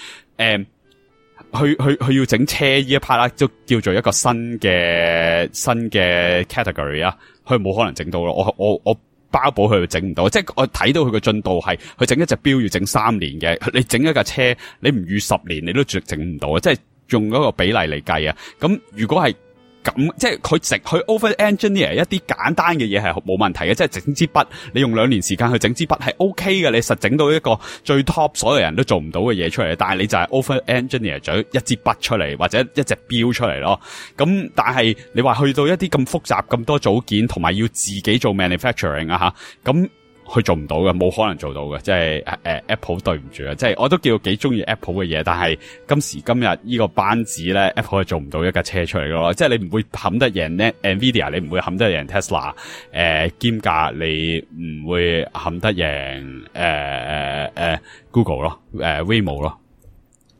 佢要整車呢一 part 啦，都叫做一個新嘅 category 啊，佢冇可能整到咯，我包保佢整唔到，即係我睇到佢嘅進度係，佢整一隻錶要整3年嘅，你整一架車你唔預10年你都整唔到啊，即係用嗰個比例嚟計啊，咁如果係。咁即係佢 over engineer 一啲簡單嘅嘢係冇問題嘅，即係整支筆，你用2年時間去整支筆係 OK 嘅，你實整到一個最 top 所有人都做唔到嘅嘢出嚟，但係你就係 over engineer 咗一支筆出嚟或者一隻錶出嚟咯。咁但係你話去到一啲咁複雜咁多組件，同埋要自己做 manufacturing 啊吓，咁。佢做唔到嘅，冇可能做到嘅，即係Apple 對唔住啊！即係我都叫幾中意 Apple 嘅嘢，但係今時今日呢個班子咧 ，Apple 係做唔到一架車出嚟咯。即係你唔會冚得贏咧 Nvidia， 你唔會冚得贏 Tesla， 兼夾你唔會冚得贏Google 咯，Waymo 咯。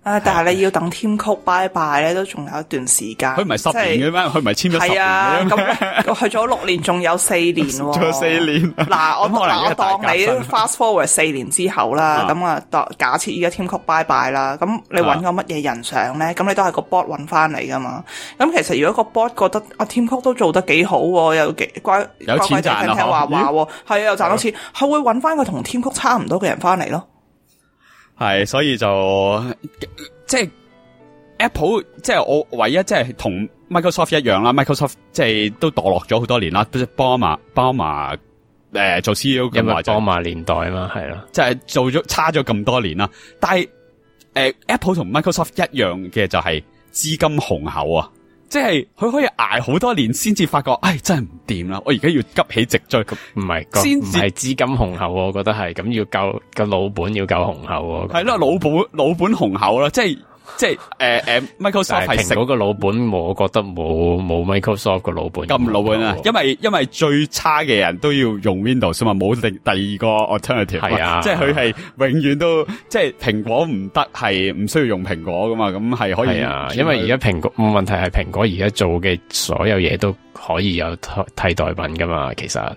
但係你要等 Tim Cook 拜拜咧，都仲有一段時間。 佢唔係10年嘅咩？佢唔係簽咗10年係啊， 嘅咩？ 咁去咗6年，仲有4年喎。 仲有4年。 嗱，我當你大 fast forward 4年之後啦，咁啊，假設依家 Tim Cook 拜拜啦，咁你揾個乜嘢人上咧？咁你都係個 board 揾翻嚟噶嘛？咁其實如果個 board 覺得阿 Tim Cook 都做得幾好喎，又幾乖乖地聽話喎，係啊，又賺到錢，佢會揾翻個同 Tim Cook 差唔多嘅人翻嚟咯。 係，所以就即係 Apple， 即係我唯一即係同 Microsoft 一樣啦。Microsoft 即係都墮落咗好多年啦，即係巴馬做 CEO 咁耐， 巴馬年代啊嘛，係啦， 即係做咗差咗咁多年啦。但係Apple 同 Microsoft 一樣嘅就係資金雄厚啊，即係佢可以捱好多年先至發覺，真係唔掂啦！我而家要急起直追， 唔係資金雄厚，我覺得係咁要夠個老本要夠雄厚。 係咯，老本雄厚啦，即係Microsoft 係蘋果個老本，我覺得冇 Microsoft 個老本咁老本啊，因為最差嘅人都要用 Windows 嘛，冇第二個 alternative。係啊，即係佢係永遠都即係蘋果唔得，係唔需要用蘋果噶嘛，咁係可以。係啊， 因為而家蘋果問題係蘋果而家做嘅所有嘢都可以有替代品噶嘛，其實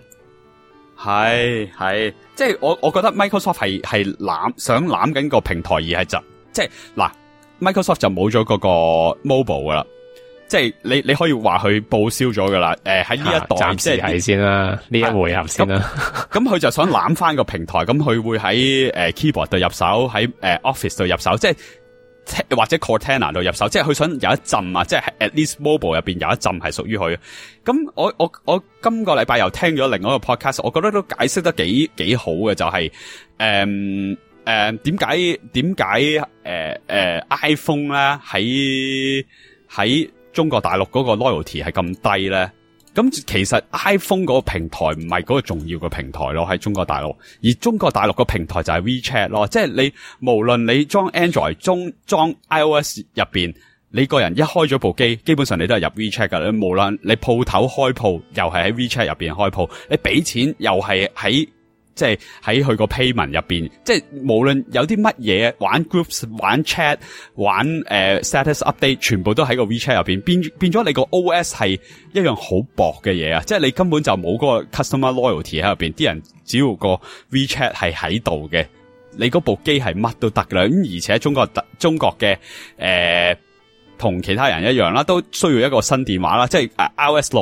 係，即係我覺得 Microsoft 係想攬緊個平台，而係即係嗱。Microsoft 就冇咗嗰個 mobile 噶啦，即係你可以話佢報銷咗噶啦。喺呢一代即係先啦，呢一回合先啦。 咁佢就想攬翻個平台，咁佢會喺keyboard 度入手，喺Office 度入手，即係或者 Cortana 度入手，即係佢想有一陣啊，即係 at least mobile 入邊有一陣係屬於佢。咁我今個禮拜又聽咗另外一個 podcast， 我覺得都解釋得幾好嘅，就係點解iPhone 咧喺中國大陸嗰個 loyalty 係咁低咧？咁其實 iPhone 嗰個平台唔係嗰個重要嘅平台咯，喺中國大陸，而中國大陸個平台就係 WeChat 咯，即係你無論你裝 Android 裝 iOS 入邊，你個人一開咗部機，基本上你都係入 WeChat 噶。你無論你鋪頭開鋪，又係喺 WeChat 入邊開鋪，你俾錢又係喺。即係喺佢個 payment 入邊，即係無論有啲乜嘢玩 groups、玩 chat、玩status update， 全部都喺個 WeChat 入邊，變咗你個 OS 係一樣好薄嘅嘢啊！即係你根本就冇嗰個 customer loyalty 喺入邊，啲人只要個 WeChat 係喺度嘅，你嗰部機係乜都得噶啦。咁而且中國嘅同其他人一樣啦，都需要一個新電話啦，即係iOS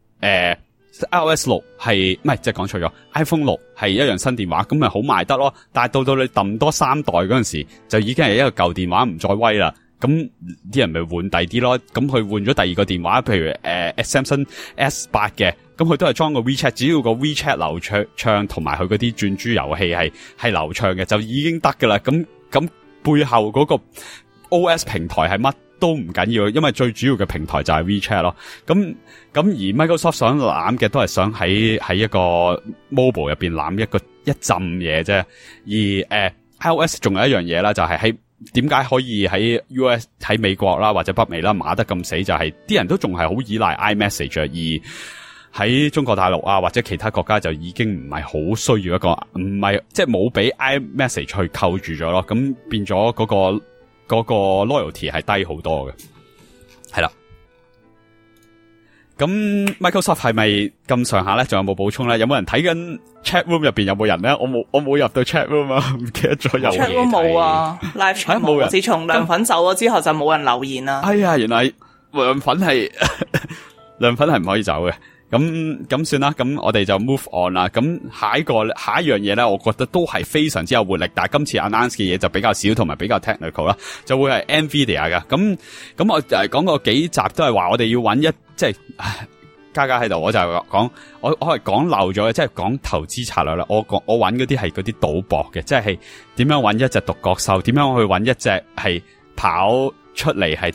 6iOS 6係唔係即係講錯咗 iPhone 6係一樣新電話，咁咪好賣得咯。但係到你抌多3代嗰陣時，就已經係一個舊電話唔再威啦。咁啲人咪換第啲咯。咁佢換咗第二個電話，譬如Samsung S8 嘅，咁佢都係裝個 WeChat， 只要個 WeChat 流暢同埋佢嗰啲轉珠遊戲係流暢嘅，就已經得噶啦。咁背後嗰個 OS 平台係乜都唔緊要，因為最主要嘅平台就係 WeChat 咯。咁而 Microsoft 想攬嘅都係想喺一個 mobile 入邊攬一浸嘢啫。而iOS 仲有一樣嘢啦，就係喺點解可以喺 US 喺美國啦或者北美啦碼得咁死，就係啲人都仲係好依賴 iMessage， 而喺中國大陸啊或者其他國家就已經唔係好需要一個，唔係即係冇俾 iMessage 去扣住咗咯。咁變咗嗰個 loyalty 係低好多嘅，係啦。咁 Microsoft 係咪咁上下咧？仲有冇補充咧？有冇人睇緊 chat room 入邊有冇人咧？我冇入到 chat room 啊，唔記得咗有。 chat room 冇啊 ，live chat 冇人。自從涼粉走咗之後就冇人留言啦。 哎呀，原來涼粉係唔可以走嘅。咁算啦，咁我哋就 move on 啦。咁下一樣嘢咧，我覺得都係非常之有活力，但係今次 announce 嘅嘢就比較少，同埋比較 technical 啦，就會係 Nvidia 嘅。咁我講過幾集都係話我哋要揾即係家喺度，我就講我係講漏咗嘅，即係講投資策略啦。我揾嗰啲係嗰啲賭博嘅，即係點樣揾一隻獨角獸，點樣去揾一隻係跑出嚟係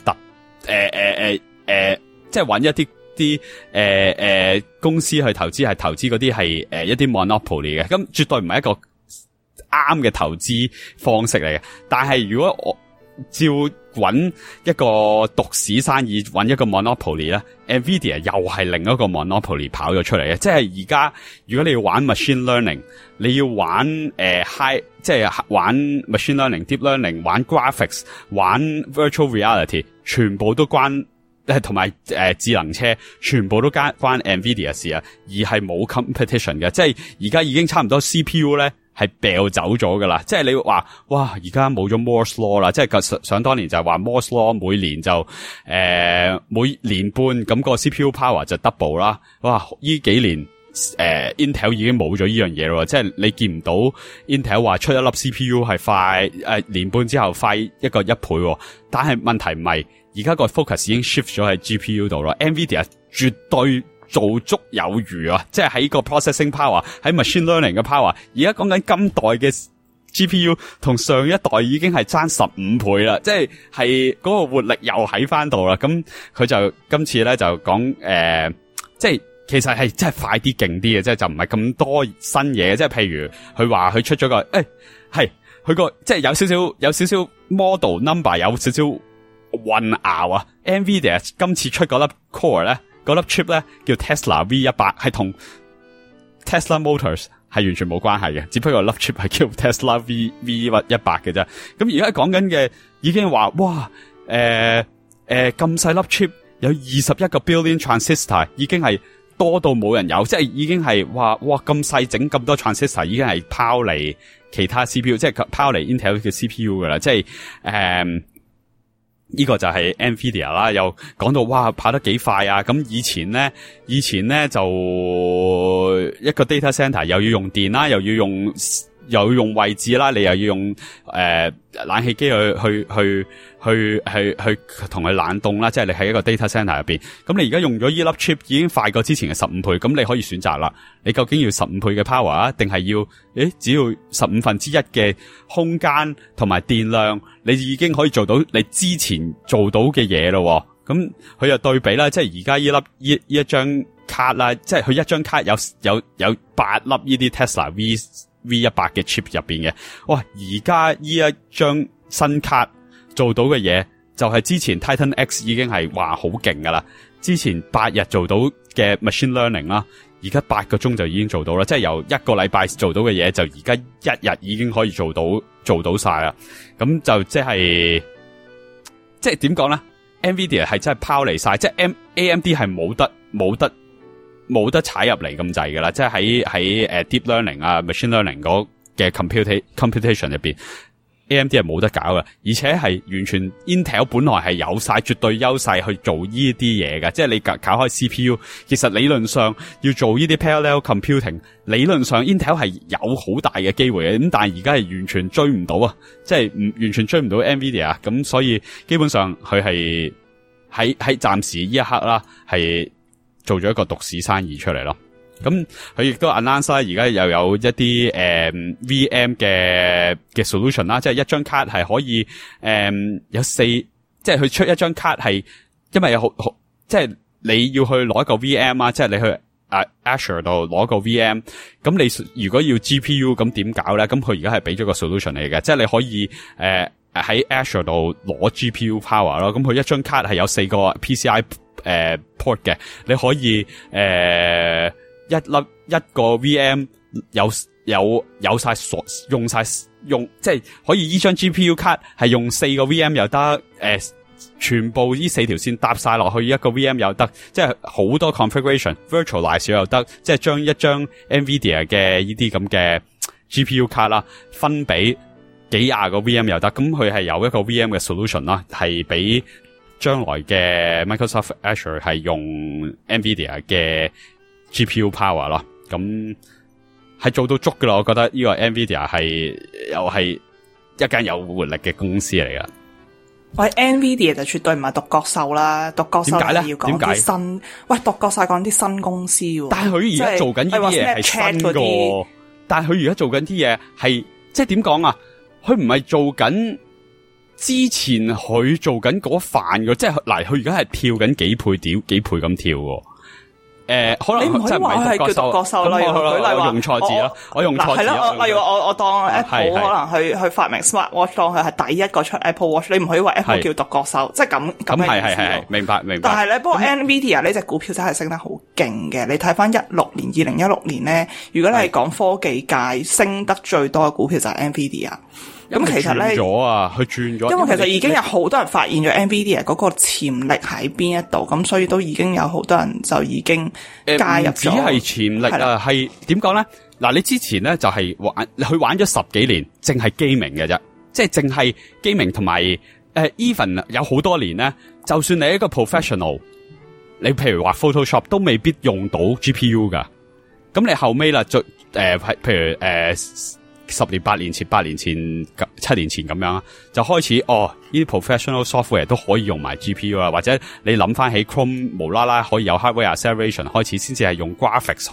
即係揾一啲公司去投資，係投資嗰啲係一啲 monopoly 嘅，咁絕對唔係一個啱嘅投資方式嚟嘅。但係如果照揾一個獨市生意，揾一個 monopoly 咧 ，Nvidia 又係另一個 monopoly 跑咗出嚟嘅。即係而家如果你要玩 machine learning， 你要玩high， 即係玩 machine learning、deep learning， 玩 graphics， 玩 virtual reality， 全部都關同埋智能車，全部都關 Nvidia 事啊，而係冇 competition 嘅。即係而家已經差唔多 CPU 咧。係掉走咗噶啦，即係你話哇，而家冇咗 Moore's Law 啦，即係想當年就係話 Moore's Law 每年就每年半咁個 CPU power 就 double 啦，哇！呢幾年Intel 已經冇咗呢樣嘢咯，即係你見唔到 Intel 話出一粒 CPU 係快年半之後快一個1倍，但係問題唔係，而家個 focus 已經 shift 咗喺 GPU 度啦 ，Nvidia 絕對做足有餘啊！即係喺個 processing power， 喺 machine learning 嘅 power， 而家講緊今代嘅 GPU 同上一代已經係爭15倍啦，即係嗰個活力又喺翻度啦。咁佢就今次咧就講即係其實係真係快啲勁啲嘅，即係就唔係咁多新嘢。即係譬如佢話佢出咗個係佢個即係有少少 model number 有少少混淆啊。Nvidia 今次出嗰粒 core 咧。嗰粒 chip 咧叫 Tesla V100， 係同 Tesla Motors 係完全冇關係嘅，只不過粒 chip 係叫 Tesla V100 嘅啫。咁而家講緊嘅已經話哇，咁細粒 chip 有21個 billion transistor， 已經係多到冇人有，即係已經係話哇咁細整咁多 transistor， 已經係拋離其他 CPU， 即係拋離 Intel 嘅 CPU 噶啦，即係呢個就係 Nvidia 啦，又講到哇跑得幾快啊！咁以前咧就一個 data center 又要用電啦，又要用位置啦，你又要用冷氣機去同佢冷凍啦，即係你喺一個 data center 入邊。咁你而家用咗呢粒 chip 已經快過之前嘅15倍，咁你可以選擇啦。你究竟要15倍嘅 power 啊，定係要只要1/15嘅空間同埋電量，你已經可以做到你之前做到嘅嘢咯。咁佢又對比啦，即係而家呢一張卡啦，即係佢一張卡有8粒呢啲 Tesla V100 嘅 chip 入邊嘅。哇！而家呢一張新卡做到嘅嘢就係之前 Titan X 已經係話好勁噶啦，之前8日做到嘅 machine learning 啦，而家8個鐘就已經做到啦，即係由1個禮拜做到嘅嘢就而家1日已經可以做到晒啦。咁就即係點講咧 ？Nvidia 係真係拋離晒，即係 AMD 係冇得踩入嚟咁滯噶啦，即係喺deep learning 啊 machine learning 嗰嘅 computation 入邊。AMD 係冇得搞嘅，而且係完全 Intel 本來係有晒絕對優勢去做呢啲嘢嘅，即係你搞開 CPU， 其實理論上要做呢啲 parallel computing， 理論上 Intel 係有好大嘅機會嘅，咁但係而家係完全追唔到啊，即係完全追唔到 Nvidia， 咁所以基本上佢係喺暫時呢一刻啦，係做咗一個獨市生意出嚟咯。咁佢亦都 announce 啦，而家又有一啲VM 嘅 solution 啦，即係一張卡係可以有4，即係佢出一張卡係因為有好即係你要去攞一個 VM 啊，即係你去Azure 度攞個 VM， 咁你如果要 GPU 咁點搞咧？咁佢而家係俾咗個 solution 嚟嘅，即係你可以喺 Azure 度攞 GPU power 咯。咁佢一張卡係有4個 PCI port 嘅，你可以一個 VM 有晒用，即係可以依張 GPU 卡係用4個 VM 又得，全部呢4條線搭晒落去一個 VM 又得，即係好多 configuration virtualize 又得，即係將一張 Nvidia 嘅呢啲咁嘅 GPU 卡啦，分俾幾廿個 VM 又得，咁佢係有一個 VM 嘅 solution 啦，係俾將來嘅 Microsoft Azure 係用 Nvidia 嘅GPU power 咯，咁係做到足噶啦，我覺得呢個 Nvidia 又係一間有活力嘅公司嚟噶。 喂 Nvidia 就絕對唔係獨角獸啦，獨角獸係要講啲新，喂獨角獸講啲新公司喎。但係佢而家做緊呢啲嘢係新噶， 但係佢而家做緊啲嘢係即係點講啊？佢唔係做緊之前佢做緊嗰飯噶，即係嗱，佢而家係跳緊幾倍咁跳喎。 可能你唔可以話佢係叫獨角獸啦，舉例話我用錯字啦，我用錯字啦。 係咯，例如我當 Apple 係可能去發明 Smart Watch，當佢係第一個出 Apple Watch，你唔可以話 Apple 叫獨角獸，即係咁嘅意思。 係，明白。 但係咧，不過 Nvidia 呢隻股票真係升得好勁嘅。你睇翻2016年咧，如果你係講科技界升得最多嘅股票就係 Nvidia。咁其實咧， 佢轉咗， 因為其實已經有好多人發現咗 Nvidia 嗰個潛力喺邊一度，咁所以都已經有好多人就已經加入咗。 唔止係潛力啊，係點講咧？嗱，你之前咧就係佢玩咗10幾年，淨係gaming嘅啫，即係淨係gaming同埋even 有好多年咧，就算你係一個 professional， 你譬如話 Photoshop 都未必用到 GPU 噶。咁你後尾啦，譬如10年、8年前、7年前咁樣，就開始呢啲 professional software 都可以用埋 GPU 啦，或者你諗翻起 Chrome 無啦啦可以有 hardware acceleration 開始，先至係用 graphics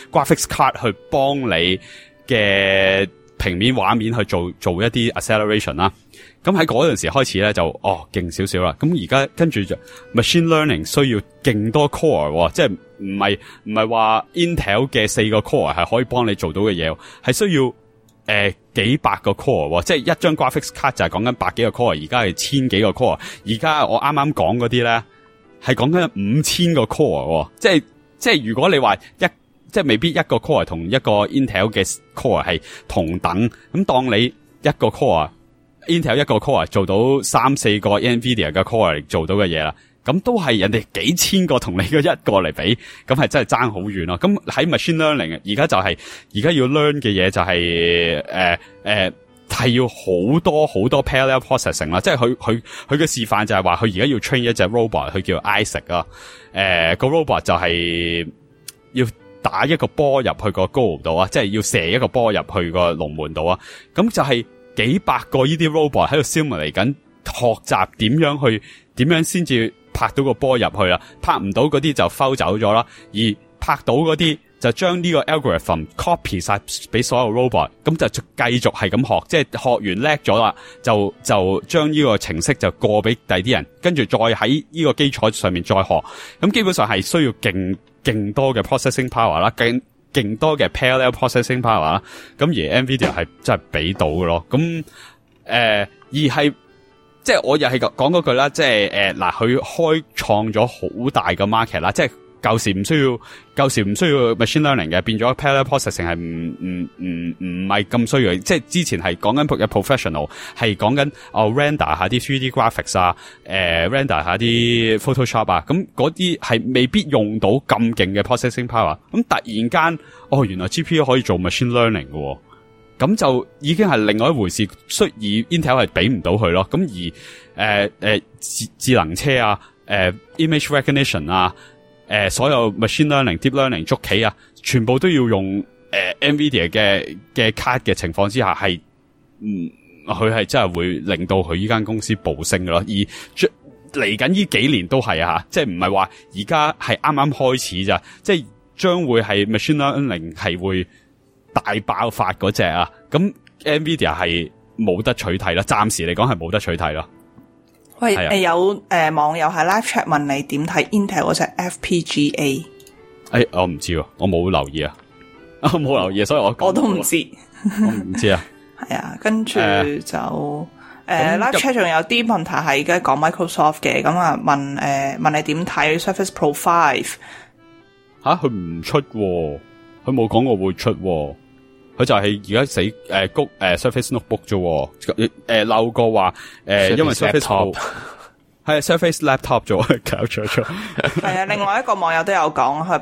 card 去幫你嘅平面畫面去做一啲 acceleration 啦。咁喺嗰陣時開始咧就勁少少啦。咁而家跟住就 machine learning 需要勁多 core， 即係唔係話 Intel 嘅4個 core 係可以幫你做到嘅嘢，係需要幾百個 core， 即係一張 graphics card 就係講緊百幾個 core， 而家係千幾個 core， 而家我啱啱講嗰啲咧係講緊5000個 core， 即係如果你話即係未必一個 core 同一個 Intel 嘅 core 係同等，咁當你一個 core Intel 一個 core 做到3-4個 Nvidia 嘅 core 嚟做到嘅嘢啦，咁都係人哋幾千個同你嘅一個嚟比，咁係真係爭好遠咯。咁喺 machine learning 而家要 learn 嘅嘢就係係要好多 parallel processing 啦，即係佢嘅示範就係話佢而家要 train 一隻 robot， 佢叫 Isaac 啊，個 robot 就係要打一個波入去個 goal 度啊，即係要射一個波入去個龍門度啊，咁就係幾百個呢啲 robot 喺度 simulate 緊學習點樣先至拍到個波入去啦，拍唔到嗰啲就 foul 走咗啦，而拍到嗰啲就將呢個 algorithm copy 晒俾所有 robot， 咁就繼續係咁學，即係學完叻咗啦，就將呢個程式就過俾第啲人，跟住再喺呢個基礎上面再學，咁基本上係需要勁多嘅 processing power 啦，勁多嘅 parallel processing power 啦，咁而 Nvidia 係真係俾到嘅咯，咁而係即係我又係講嗰句啦，即係嗱，佢開創咗好大嘅 market 啦，即係舊時唔需要 machine learning 嘅，變咗 parallel processing 係唔係咁需要，即係之前係講緊嘅 professional 係講緊render 下啲 3D graphics 啊，render 下啲 Photoshop 啊，咁嗰啲係未必用到咁勁嘅 processing power， 咁突然間原來 GPU 可以做 machine learning 嘅，咁就已經係另外一回事，而 Intel 係俾唔到佢咯，咁而智能車啊，image recognition 啊，所有 machine learning、deep learning 捉棋啊，全部都要用Nvidia 嘅 card 嘅情況之下，係佢係真係會令到佢呢間公司暴升嘅咯。而嚟緊呢幾年都係啊，即係唔係話而家係啱啱開始咋，即係將會係 machine learning 係會大爆發嗰隻啊。咁 Nvidia 係冇得取替啦，暫時嚟講係冇得取替咯。 喂，有網友喺 live chat 問你點睇 Intel 嗰隻 FPGA？ 我唔知喎，我冇留意啊，我冇留意，所以我都唔知，我唔知啊。 係啊，跟住就live chat 仲有啲問題係而家講 Microsoft 嘅，咁啊問你點睇 Surface Pro 5？ 吓，佢唔出喎，佢冇講過會出喎。佢就係而家死谷Surface Notebook 啫，漏過話因為 Surface Pro 係 Surface Laptop 啫，搞錯。 係啊，另外一個網友都有講，佢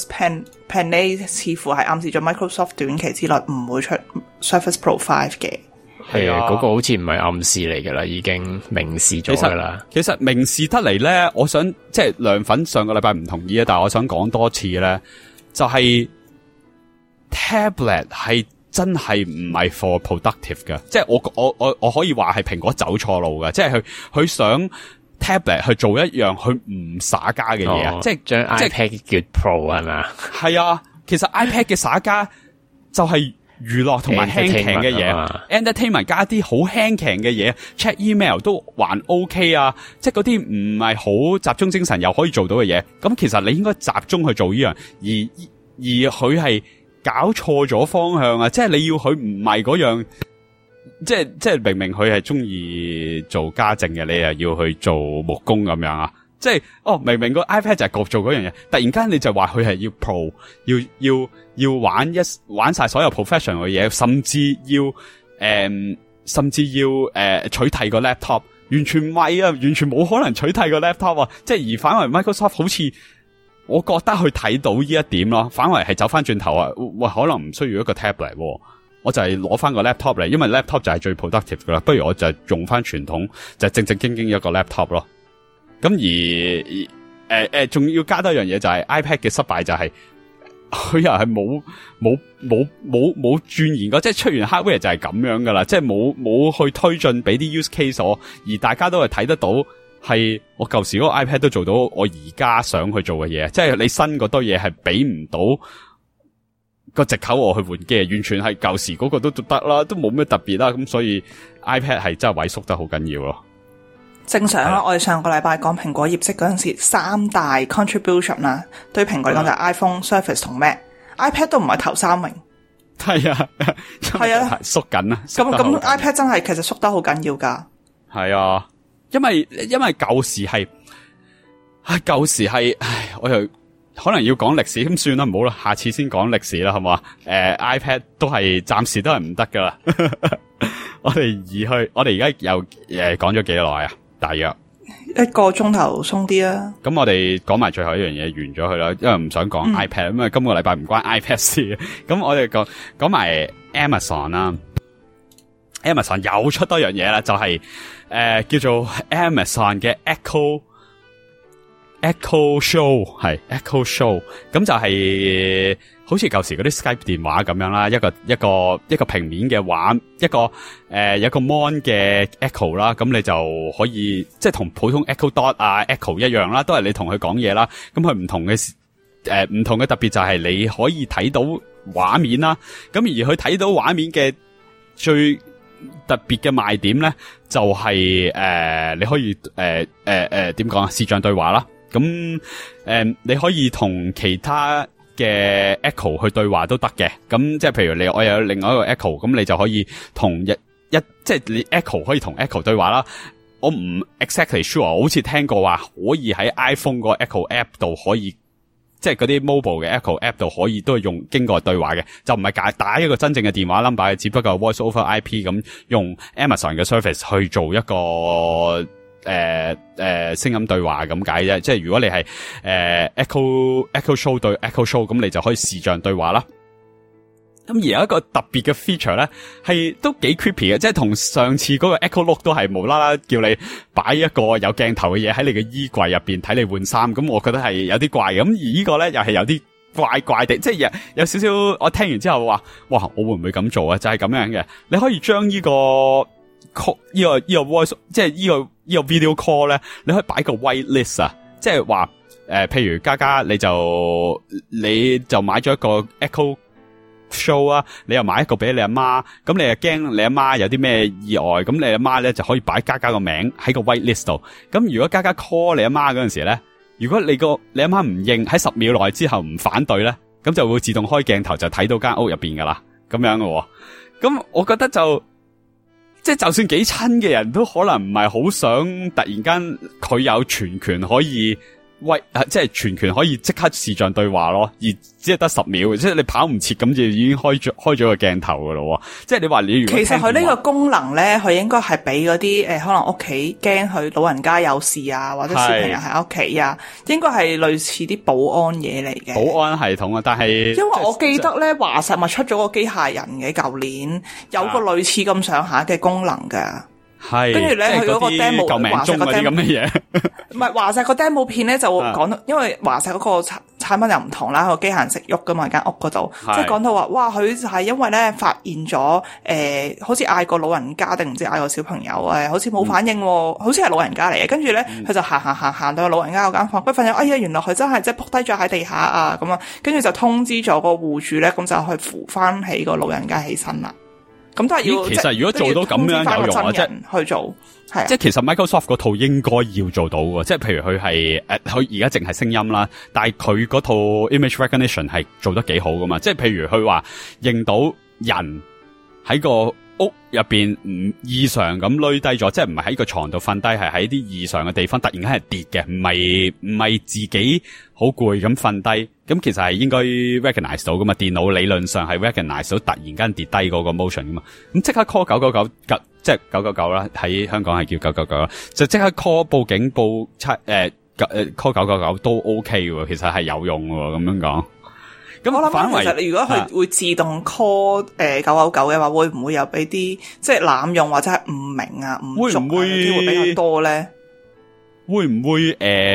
Panay 似乎係暗示咗 Microsoft 短期之內唔會出 Surface Pro 5嘅。 係啊，嗰個好似唔係暗示嚟噶啦，已經明示咗噶啦。 其實明示得嚟咧，我想即係涼粉上個禮拜唔同意啊，但係我想講多次咧，就係。Tablet 係真係唔係 for productive 嘅，即係我可以話係蘋果走錯路嘅，即係佢想 tablet 去做一樣佢唔耍家嘅嘢啊，即係將 iPad 叫 Pro 係咪啊？ 係啊，其實 iPad 嘅耍家就係娛樂同埋輕強嘅嘢 ，entertainment 加啲好輕強嘅嘢 ，check email 都還 OK 啊，即係嗰啲唔係好集中精神又可以做到嘅嘢，咁其實你應該集中去做呢樣，而佢係搞錯咗方向啊，即係你要佢唔係嗰樣。即係明明佢係中意做家政嘅，你又要去做木工咁樣啊！即係明明個 iPad 就係做嗰樣嘢，突然間你就話佢係要 Pro， 要玩晒所有 professional 嘅嘢，甚至要取替個 laptop， 完全唔係啊，完全冇可能取替個 laptop 啊！即係而反為 Microsoft 好似我覺得佢睇到呢一點咯，反為係走翻轉頭啊！喂，可能唔需要一個 tablet。我就係攞翻個 laptop 嚟，因為 laptop 就係最 productive 噶啦，不如我就用翻傳統，就正正經經一個 laptop 咯。咁而仲要加多一樣嘢，就係 iPad 嘅失敗就係佢又係冇鑽研過，即係出完 hardware 就係咁樣噶啦，即係冇去推進俾啲 use case 我，而大家都係睇得到係我舊時嗰個 iPad 都做到我而家想去做嘅嘢，即係你新嗰堆嘢係俾唔到。個藉口我去換機，完全係舊時嗰個都得啦，都冇咩特別啦，咁所以 iPad 係真係萎縮得好緊要咯。 正常啦，我哋上個禮拜講蘋果業績嗰陣時，三大 contribution 啦，對蘋果嚟講就係 iPhone、Surface 同 Mac，iPad 都唔係頭三名。 係啊，係啊，縮緊啊。 咁 iPad 真係其實縮得好緊要噶。係啊，因為舊時係，我又。可能要講歷史咁算啦，唔好啦，下次先講歷史啦，好唔好啊？iPad 都係暫時都係唔得噶啦。我哋而家又講咗幾耐啊？大約 1個鐘頭鬆啲啦。 咁我哋講埋最後一樣嘢完咗佢啦，因為唔想講 iPad，因為今個禮拜唔關 iPad 事。咁我哋講埋 Amazon 啦。Amazon 又出多樣嘢啦，就係叫做 Amazon 嘅 Echo Show 係 Echo Show， 咁就係好似舊時嗰啲 Skype 電話咁樣啦，一個平面嘅畫，有個 mon 嘅 Echo 啦，咁你就可以即係同普通 Echo Dot 啊 Echo 一樣啦，都係你同佢講嘢啦。咁佢唔同嘅特別就係你可以睇到畫面啦，咁而佢睇到畫面嘅最特別嘅賣點咧，就係你可以點講啊？視像對話啦。咁你可以同其他嘅 Echo 去對話都得嘅。咁即係譬如我有另外一個 Echo， 咁你就可以同即係你 Echo 可以同 Echo 對話啦。我唔 exactly sure， 我好似聽過話可以喺 iPhone 個 Echo App 度可以，即係嗰啲 mobile 嘅 Echo App 度可以都係經過對話嘅，就唔係打一個真正嘅電話 number， 只不過 voice over IP 咁用 Amazon 嘅 service 去做一個聲音對話咁解啫。即係如果你係Echo Show 對 Echo Show， 咁你就可以視像對話啦。咁而有一個特別嘅 feature 咧，係都幾 creepy 嘅，即係同上次嗰個 Echo Look 都係無啦啦叫你擺一個有鏡頭嘅嘢喺你嘅衣櫃入邊睇你換衫，咁我覺得係有啲怪嘅。咁而呢個咧又係有啲怪怪地，即係有少少我聽完之後話，哇，我會唔會咁做啊？就係咁樣嘅，你可以將呢個 voice， 即係呢個 video call 咧，你可以擺個 white list 啊，即係話譬如嘉嘉你就買咗一個 Echo Show 啊，你又買一個俾你阿媽，咁你又驚你阿媽有啲咩意外，咁你阿媽咧就可以擺嘉嘉個名喺個 white list 度。咁如果嘉嘉 call 你阿媽嗰陣時咧，如果你阿媽唔應喺10秒內之後唔反對咧，咁就會自動開鏡頭就睇到間屋入邊噶啦，咁樣嘅。咁我覺得即係就算幾親嘅人都可能唔係好想突然間佢有全權可以即係全權可以即刻視像對話咯，而只係得10秒，即係你跑唔切咁就已經開咗個鏡頭噶咯。即係你話你如果其實佢呢個功能咧，佢應該係俾嗰啲可能屋企驚佢老人家有事啊，或者小朋友喺屋企啊，應該係類似啲保安嘢嚟嘅。 保安系統啊，但係因為我記得咧華實咪出咗個機械人嘅，舊年有個類似咁上下嘅功能㗎。 係， 跟住咧佢嗰個 demo 救命鐘嗰啲咁嘅嘢， 唔係華碩個 demo 片咧就講到，因為華碩嗰個產產品又唔同啦，個機械人識喐噶嘛間屋嗰度，即係講到話，哇！佢就係因為咧發現咗好似嗌個老人家定唔知嗌個小朋友好似冇反應喎，好似係老人家嚟嘅，跟住咧佢就行到老人家嗰間房，佢發現哎呀原來佢真係即係撲低咗喺地下啊咁啊，跟住就通知咗個戶主咧，咁就去扶翻起個老人家起身啦。咁都係要， 其實如果做到咁樣有用啊，即係去做，係即係其實 Microsoft 嗰套應該要做到嘅，即係譬如佢係佢而家淨係聲音啦，但係佢嗰套 image recognition 係做得幾好噶嘛，即係譬如佢話認到人喺個屋入邊唔異常咁累低咗，即係唔係喺個床度瞓低，係喺啲異常嘅地方突然間係跌嘅，唔係自己好攰咁瞓低，咁其實係應該 recognize 到噶嘛，電腦理論上係 recognize 到突然間跌低嗰個 motion 噶嘛，咁即刻 call 999，即係999啦，喺香港係叫999啦，就即刻 call 報警報call 999都 OK 喎，其實係有用喎，咁樣講。咁我諗其實如果佢會自動 call 999嘅話，會唔會有俾啲即係濫用或者係唔明啊唔足嘅機會比較多咧？ 會唔會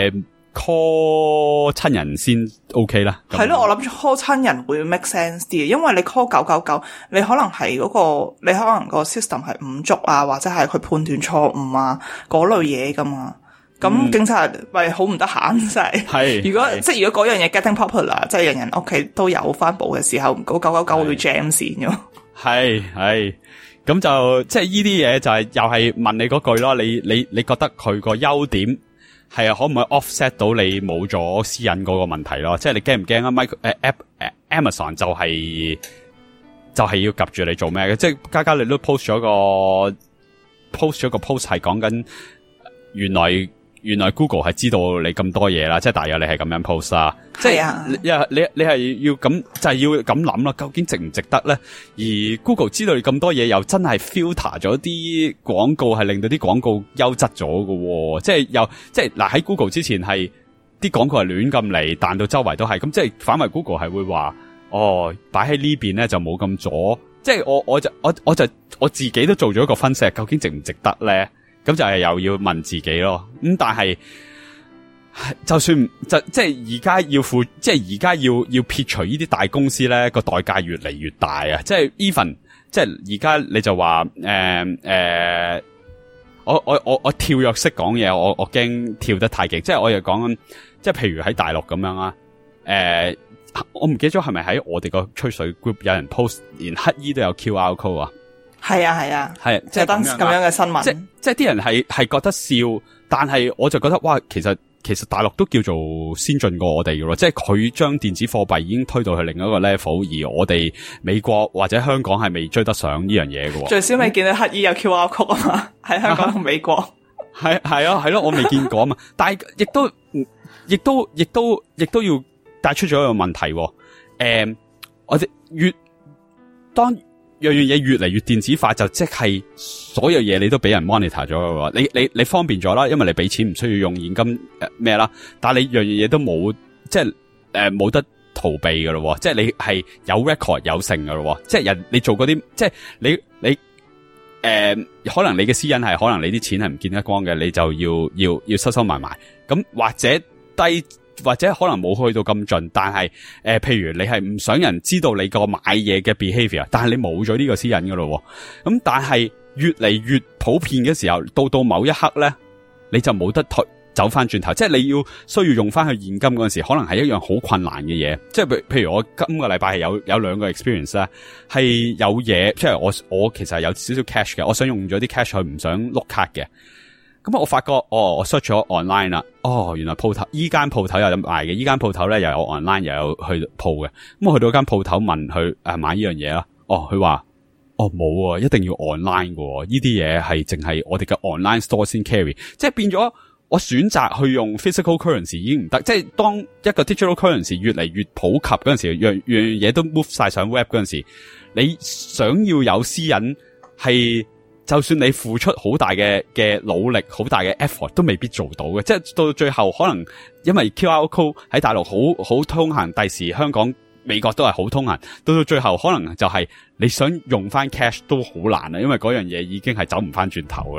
call 親人先 OK 啦？ 係咯，我諗住 call 親人會 make sense 啲，因為你 call 999，你可能係你可能個 system 係唔足啊，或者係佢判斷錯誤啊嗰類嘢噶嘛。咁警察咪好唔得閒，真係。係如果嗰樣嘢 getting popular， 即係人人屋企都有翻部嘅時候，嗰999會 jam 線㗎。係，咁就即係呢啲嘢就係又係問你嗰句咯。你覺得佢個優點係可唔可以 offset 到你冇咗私隱嗰個問題咯？即係你驚唔驚啊？Amazon 就係要夾住你做咩嘅？即係家你都 post 咗個 post 係講緊原來 Google 係知道你咁多嘢啦，即係大約你係咁樣 post 啦，即係你係要咁就係要咁諗啦，究竟值唔值得咧？而 Google 知道你咁多嘢，又真係 filter 咗啲廣告，係令到啲廣告優質咗喎。即係嗱喺 Google 之前係啲廣告係亂咁嚟，彈到周圍都係，咁即係反為 Google 係會話擺喺呢邊咧就冇咁阻，即係我自己都做咗一個分析，究竟值唔值得咧？咁就係又要問自己咯，但係就算即係而家即係而家要撇除呢啲大公司咧，個代價越嚟越大啊！即係 even 即係而家你就話我跳躍式講嘢，我驚跳得太勁，即係我又講即係譬如喺大陸咁樣啊，我唔記得咗係咪喺我哋個吹水 group 有人 post 連乞衣都有 QR code 啊？係啊，即係當咁樣嘅新聞， 即係啲人係覺得笑，但係我就覺得哇，其實大陸都叫做先進過我哋嘅咯，即係佢將電子貨幣已經推到去另一個 level，而我哋美國或者香港係未追得上呢樣嘢嘅。最少未見到乞衣有 QR code 啊嘛，喺香港同美國係咯，我未見過啊嘛，但係亦都要帶出咗一個問題，我哋當樣嘢越嚟越電子化，就即係所有嘢你都俾人 monitor 咗嘅。你方便咗啦，因為你俾錢唔需要用現金咩啦，但係你樣嘢都冇，即係冇得逃避嘅咯。即係你係有 record 有成嘅咯。即係你做嗰啲，即係你可能你嘅私隱係可能你啲錢係唔見得光嘅，你就要收埋埋。咁或者可能冇去到咁盡，但係譬如你係唔想人知道你個買嘢嘅 behavior， 但係你冇咗呢個私隱噶咯。咁但係越嚟越普遍嘅時候，到某一刻咧，你就冇得走翻轉頭，即係你需要用翻去現金嗰陣時，可能係一樣好困難嘅嘢。即係譬如我今個禮拜係有兩個 experience 啦，係有嘢，即係我其實係有少少 cash 嘅，我想用咗啲 cash 去唔想碌卡嘅。咁我發覺我 search 咗 online 啦，原來鋪頭依間鋪頭有得賣嘅，依間鋪頭咧又有 online 又有去鋪嘅。咁我去到間鋪頭問佢買呢樣嘢啦，佢話冇一定要 online 嘅，呢啲嘢係淨係我哋嘅 online store 先 carry， 即係變咗我選擇去用 physical currency 已經唔得，即係當一個 digital currency 越嚟越普及嗰陣時，樣嘢都 move 晒上 web 嗰陣時，你想要有私隱係。就算你付出好大嘅努力，好大嘅 effort 都未必做到嘅，即係到最後可能因為 QR code 喺大陸好通行，第時香港、美國都係好通行，到最後可能就係你想用翻 cash 都好難啊，因為嗰樣嘢已經係走唔翻轉頭噶啦。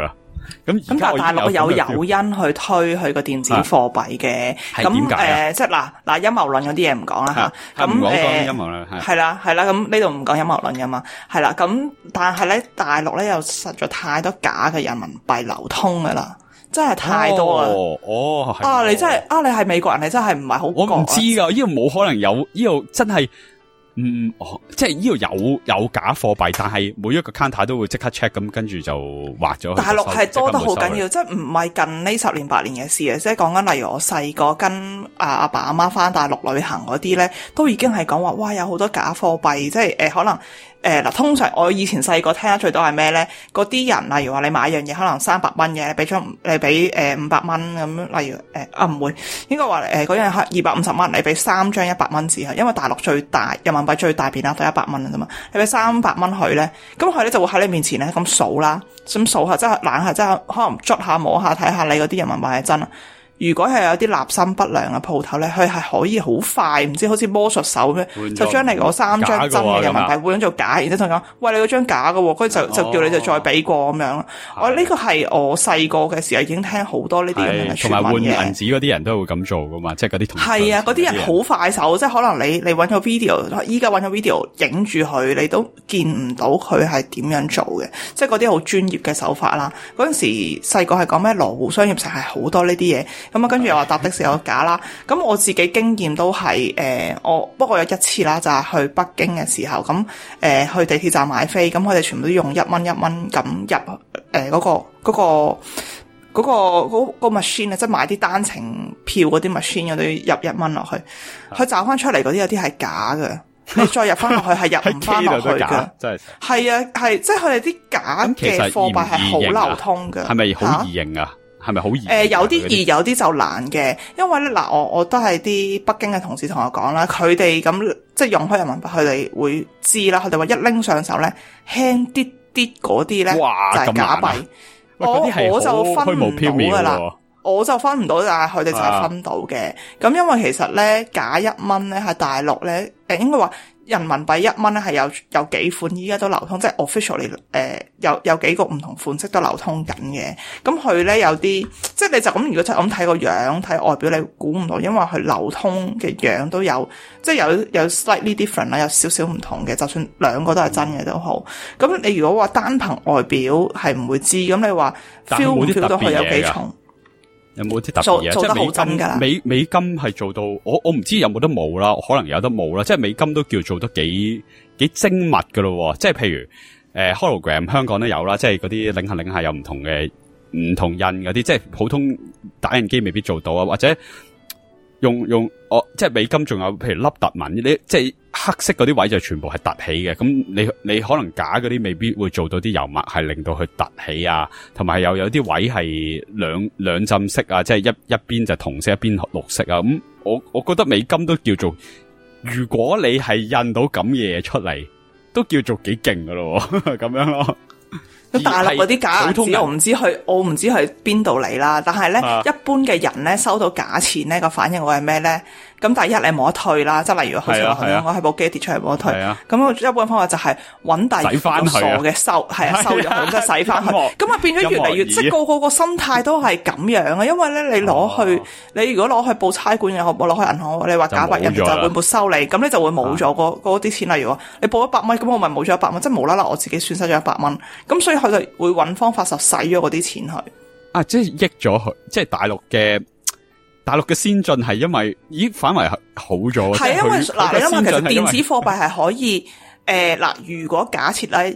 咁但係大陸有誘因去推佢個電子貨幣嘅，咁即係嗱陰謀論嗰啲嘢唔講啦嚇，咁陰謀論係啦，咁呢度唔講陰謀論噶嘛，係啦，咁但係咧大陸咧又實在太多假嘅人民幣流通噶啦。真係太多啦！你真係你係美國人，你真係唔係好覺。 我唔知噶，呢度冇可能有，呢度真係即係呢度有假貨幣，但係每一個 counter 都會即刻 check， 咁跟住就劃咗。 大陸係多得好緊要，即係唔係近呢10年8年嘅事啊！即係講緊例如我細個跟阿爸阿媽翻大陸旅行嗰啲咧，都已經係講話哇有好多假貨幣，即係可能。嗱，通常我以前細個聽得最多係咩咧？嗰啲人例如話你買樣嘢可能300蚊嘅，你俾500蚊咁，例如唔會應該話嗰樣係250蚊，你俾3張100蚊紙，因為大陸最大人民幣最大變額都100蚊啫嘛，你俾300蚊佢咧，咁佢咧就會喺你面前咧咁數啦，咁數下即係懶下，即係可能捽下摸下睇下你嗰啲人民幣係真啊。如果係有啲立心不良嘅鋪頭咧，佢係可以好快，唔知好似魔術手咁，就將你嗰3張真嘅人民幣換咗做假，然之後同佢講：喂，你嗰張假嘅喎，佢就叫你就再俾過咁樣。我呢個係我細個嘅時候已經聽好多呢啲咁樣嘅傳聞嘅。同埋換銀紙嗰啲人都會咁做噶嘛，即係嗰啲同事。 係啊，嗰啲人好快手，即係可能你揾個 video， 依家揾個 video 影住佢，你都見唔到佢係點樣做嘅，即係嗰啲好專業嘅手法啦。嗰陣時細個係講咩羅湖商業城係好多呢啲嘢。咁啊，跟住又話搭的士有假啦。咁我自己經驗都係我不過有一次啦，就係去北京嘅時候，咁去地鐵站買飛，咁佢哋全部都用1蚊1蚊咁入嗰個 machine 啊，即係買啲單程票嗰啲 machine 嗰度入1蚊落去，佢找翻出嚟嗰啲有啲係假嘅，你再入翻落去係入唔翻落去嘅， 真係係啊，係即係佢哋啲假嘅貨幣係好流通嘅， 係咪好易認啊？係咪好易？ 有啲易，有啲就難嘅。因為咧嗱，我都係啲北京嘅同事同我講啦，佢哋咁即係用開人民幣，佢哋會知啦。佢哋話一拎上手咧，輕啲嗰啲咧就係假幣。我就分唔到噶啦，我就分唔到，但係佢哋就係分到嘅。咁因為其實咧假1蚊咧喺大陸咧，應該話。人民幣1蚊咧係有幾款依家都流通，即係 officially 有幾個唔同款式都流通緊嘅。咁佢咧有啲即係你就咁，如果就咁睇個樣睇外表，你估唔到，因為佢流通嘅樣都有即係有 slightly different 啦，有少少唔同嘅。就算兩個都係真嘅都好。咁你如果話單憑外表係唔會知，咁你話 feel 唔 feel 到佢有幾重？ 有冇啲特別嘢？ 做得好真㗎啦。 美金係做到，我唔知有冇得冇啦，可能有得冇啦。即係美金都叫做得幾精密㗎咯。即係譬如hologram 香港都有啦，即係嗰啲擰下有唔同印嗰啲，即係普通打印機未必做到啊，或者用即係美金仲有譬如凹凸紋呢啲，即係黑色嗰啲位就全部係凸起嘅。咁你可能假嗰啲未必會做到啲油墨係令到佢凸起啊，同埋又有啲位係兩浸色啊，即係一邊就銅色，一邊綠色啊。咁我覺得美金都叫做，如果你係印到咁嘢出嚟，都叫做幾勁噶咯，咁樣咯。 大陸嗰啲假銀紙我唔知去邊度嚟啦，但係咧一般嘅人咧收到假錢咧個反應會係咩咧？咁第一你冇得退啦，即係例如好似我喺部機跌出嚟冇得退，咁我一般方法就係揾第二個傻嘅收咗佢，即係洗翻去。咁啊變咗越嚟越，即係個心態都係咁樣啊！因為咧你攞去，你如果攞去報差館又好，攞去銀行，你話假幣人哋就會沒收你，咁你就會冇咗嗰啲錢。例如話你報100蚊，咁我咪冇咗100蚊，即係無啦啦我自己損失咗100蚊。咁所以佢就會揾方法就使咗嗰啲錢去。 啊，即係益咗佢，即係大陸嘅先進係因為反為好咗， 係因為嗱，你諗下其實電子貨幣係可以嗱，如果假設咧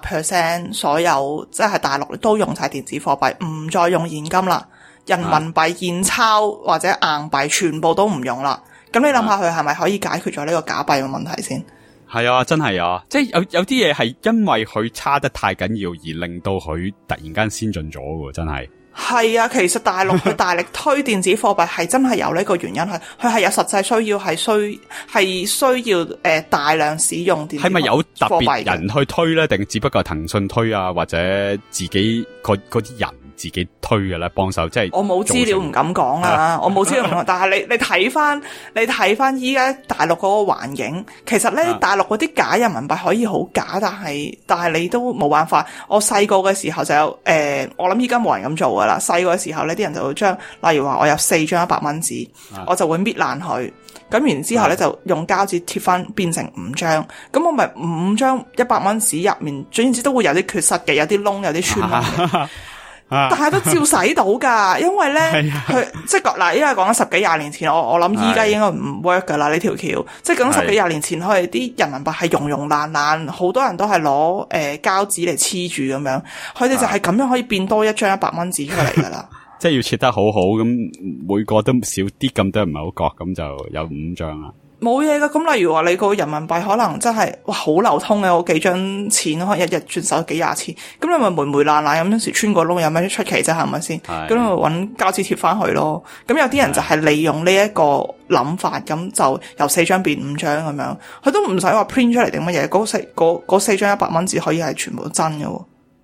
100% 所有即係大陸都用晒電子貨幣，唔再用現金啦，人民幣現鈔或者硬幣全部都唔用啦，咁你諗下佢係咪可以解決咗呢個假幣嘅問題先？ 係啊，真係啊，即係有啲嘢係因為佢差得太緊要而令到佢突然間先進咗嘅，真係。 係啊，其實大陸佢大力推電子貨幣係真係有呢個原因，佢係有實際需要，係需要大量使用電子貨幣。係咪有特別人去推咧？定只不過騰訊推啊，或者自己嗰啲人自己推嘅咧？幫手即係我冇資料唔敢講啦，我冇資料唔敢講，但係你睇翻依家大陸嗰個環境，其實咧大陸嗰啲假人民幣可以好假，但係你都冇辦法。我細個嘅時候就有我諗依家冇人咁做噶啦。細個嘅時候呢啲人就會將，例如話我有4張100蚊紙，我就會搣爛佢。咁然之後咧就用膠紙貼翻變成5張，咁我咪5張100蚊紙入面，總之都會有啲缺失嘅，有啲窿，有啲穿窿，但係都照使到㗎，因為咧佢即係嗱，因為講緊10幾20年前，我諗依家應該唔 work 㗎啦呢條橋，即係講10幾20年前，佢哋啲人民幣係溶溶爛爛，好多人都係攞膠紙嚟黐住咁樣，佢哋就係咁樣可以變多一張100蚊紙出嚟㗎啦。 即係要切得好好，咁每個都少啲咁多唔係好覺，咁就有5張啦。冇嘢㗎，咁例如話你個人民幣可能真係哇好流通嘅，我幾張錢可能一日轉手幾廿千，咁你咪霉霉爛爛咁有時穿個窿有咩出奇啫，係咪先？咁你咪搵膠紙貼翻去咯。咁有啲人就係利用呢一個諗法，咁就由4張變5張咁樣，佢都唔使話 print 出嚟定乜嘢，嗰4張100蚊紙可以係全部真嘅。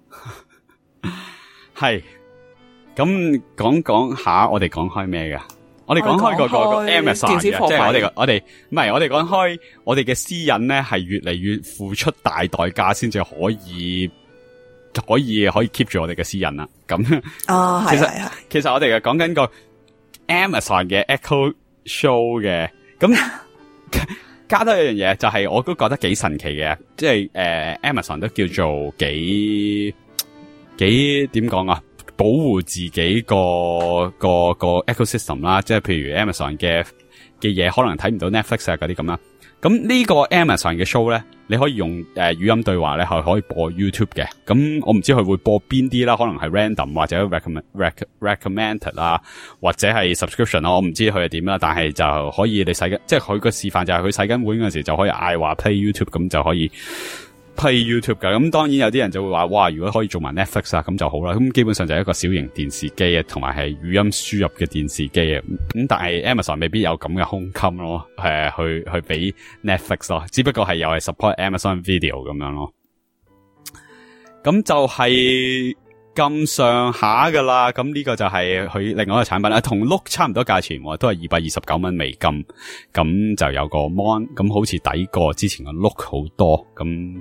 係。咁講下，我哋講開咩㗎？我哋講開個 Amazon 嘅，即係我哋唔係我哋講開我哋嘅私隱咧，係越嚟越付出大代價先至可以 keep 住我哋嘅私隱啦。咁其實我哋講緊個 Amazon 嘅 Echo Show 嘅，咁加多一樣嘢就係我都覺得幾神奇嘅，即係Amazon 都叫做幾點講啊？保護自己個 ecosystem 啦，即係譬如 Amazon 嘅嘢可能睇唔到 Netflix 啊嗰啲咁啦。咁呢個 Amazon 嘅 show 咧，你可以用語音對話咧，係可以播 YouTube 嘅。咁我唔知佢會播邊啲啦，可能係 random 或者 recommended 啦，或者係 subscription 啦，我唔知佢係點啦。但係就可以你洗緊，即係佢個示範就係佢洗緊碗嗰時就可以嗌話 play YouTube， 咁就可以。Play YouTube 㗎，咁當然有啲人就會話，哇！如果可以做埋 Netflix 啊，咁就好啦。咁基本上就係一個小型電視機啊，同埋係語音輸入嘅電視機啊。咁但係 Amazon 未必有咁嘅胸襟咯，去俾 Netflix 咯。只不過係又係 support Amazon Video 咁樣咯。咁就係咁上下噶啦。咁呢個就係佢另外一個產品啦，同 Look 差唔多價錢，都係229蚊美金。咁就有個 Mon， 咁好似抵過之前個 Look 好多。咁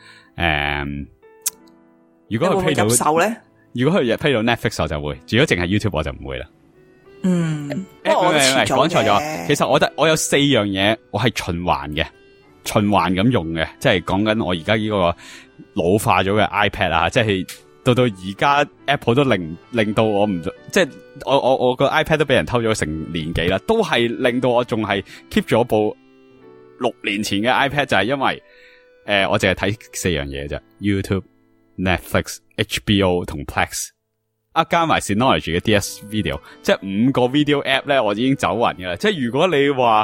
如果佢 pay 到手咧，如果佢 pay 到 Netflix 我就會，如果淨係 YouTube 我就唔會啦。不過我講錯咗，其實我有4樣嘢我係循環咁用嘅，即係講緊我而家呢個老化咗嘅 iPad 啊，即係到而家 Apple 都令到我唔，即係我個 iPad 都俾人偷咗成年幾啦，都係令到我仲係 keep 咗部6年前嘅 iPad， 就係因為我淨係睇4樣嘢啫 ，YouTube、Netflix、HBO 同 Plex， 加埋 Synology 嘅 DS Video， 即係5個 video app 咧，我已經走暈㗎啦。即係如果你話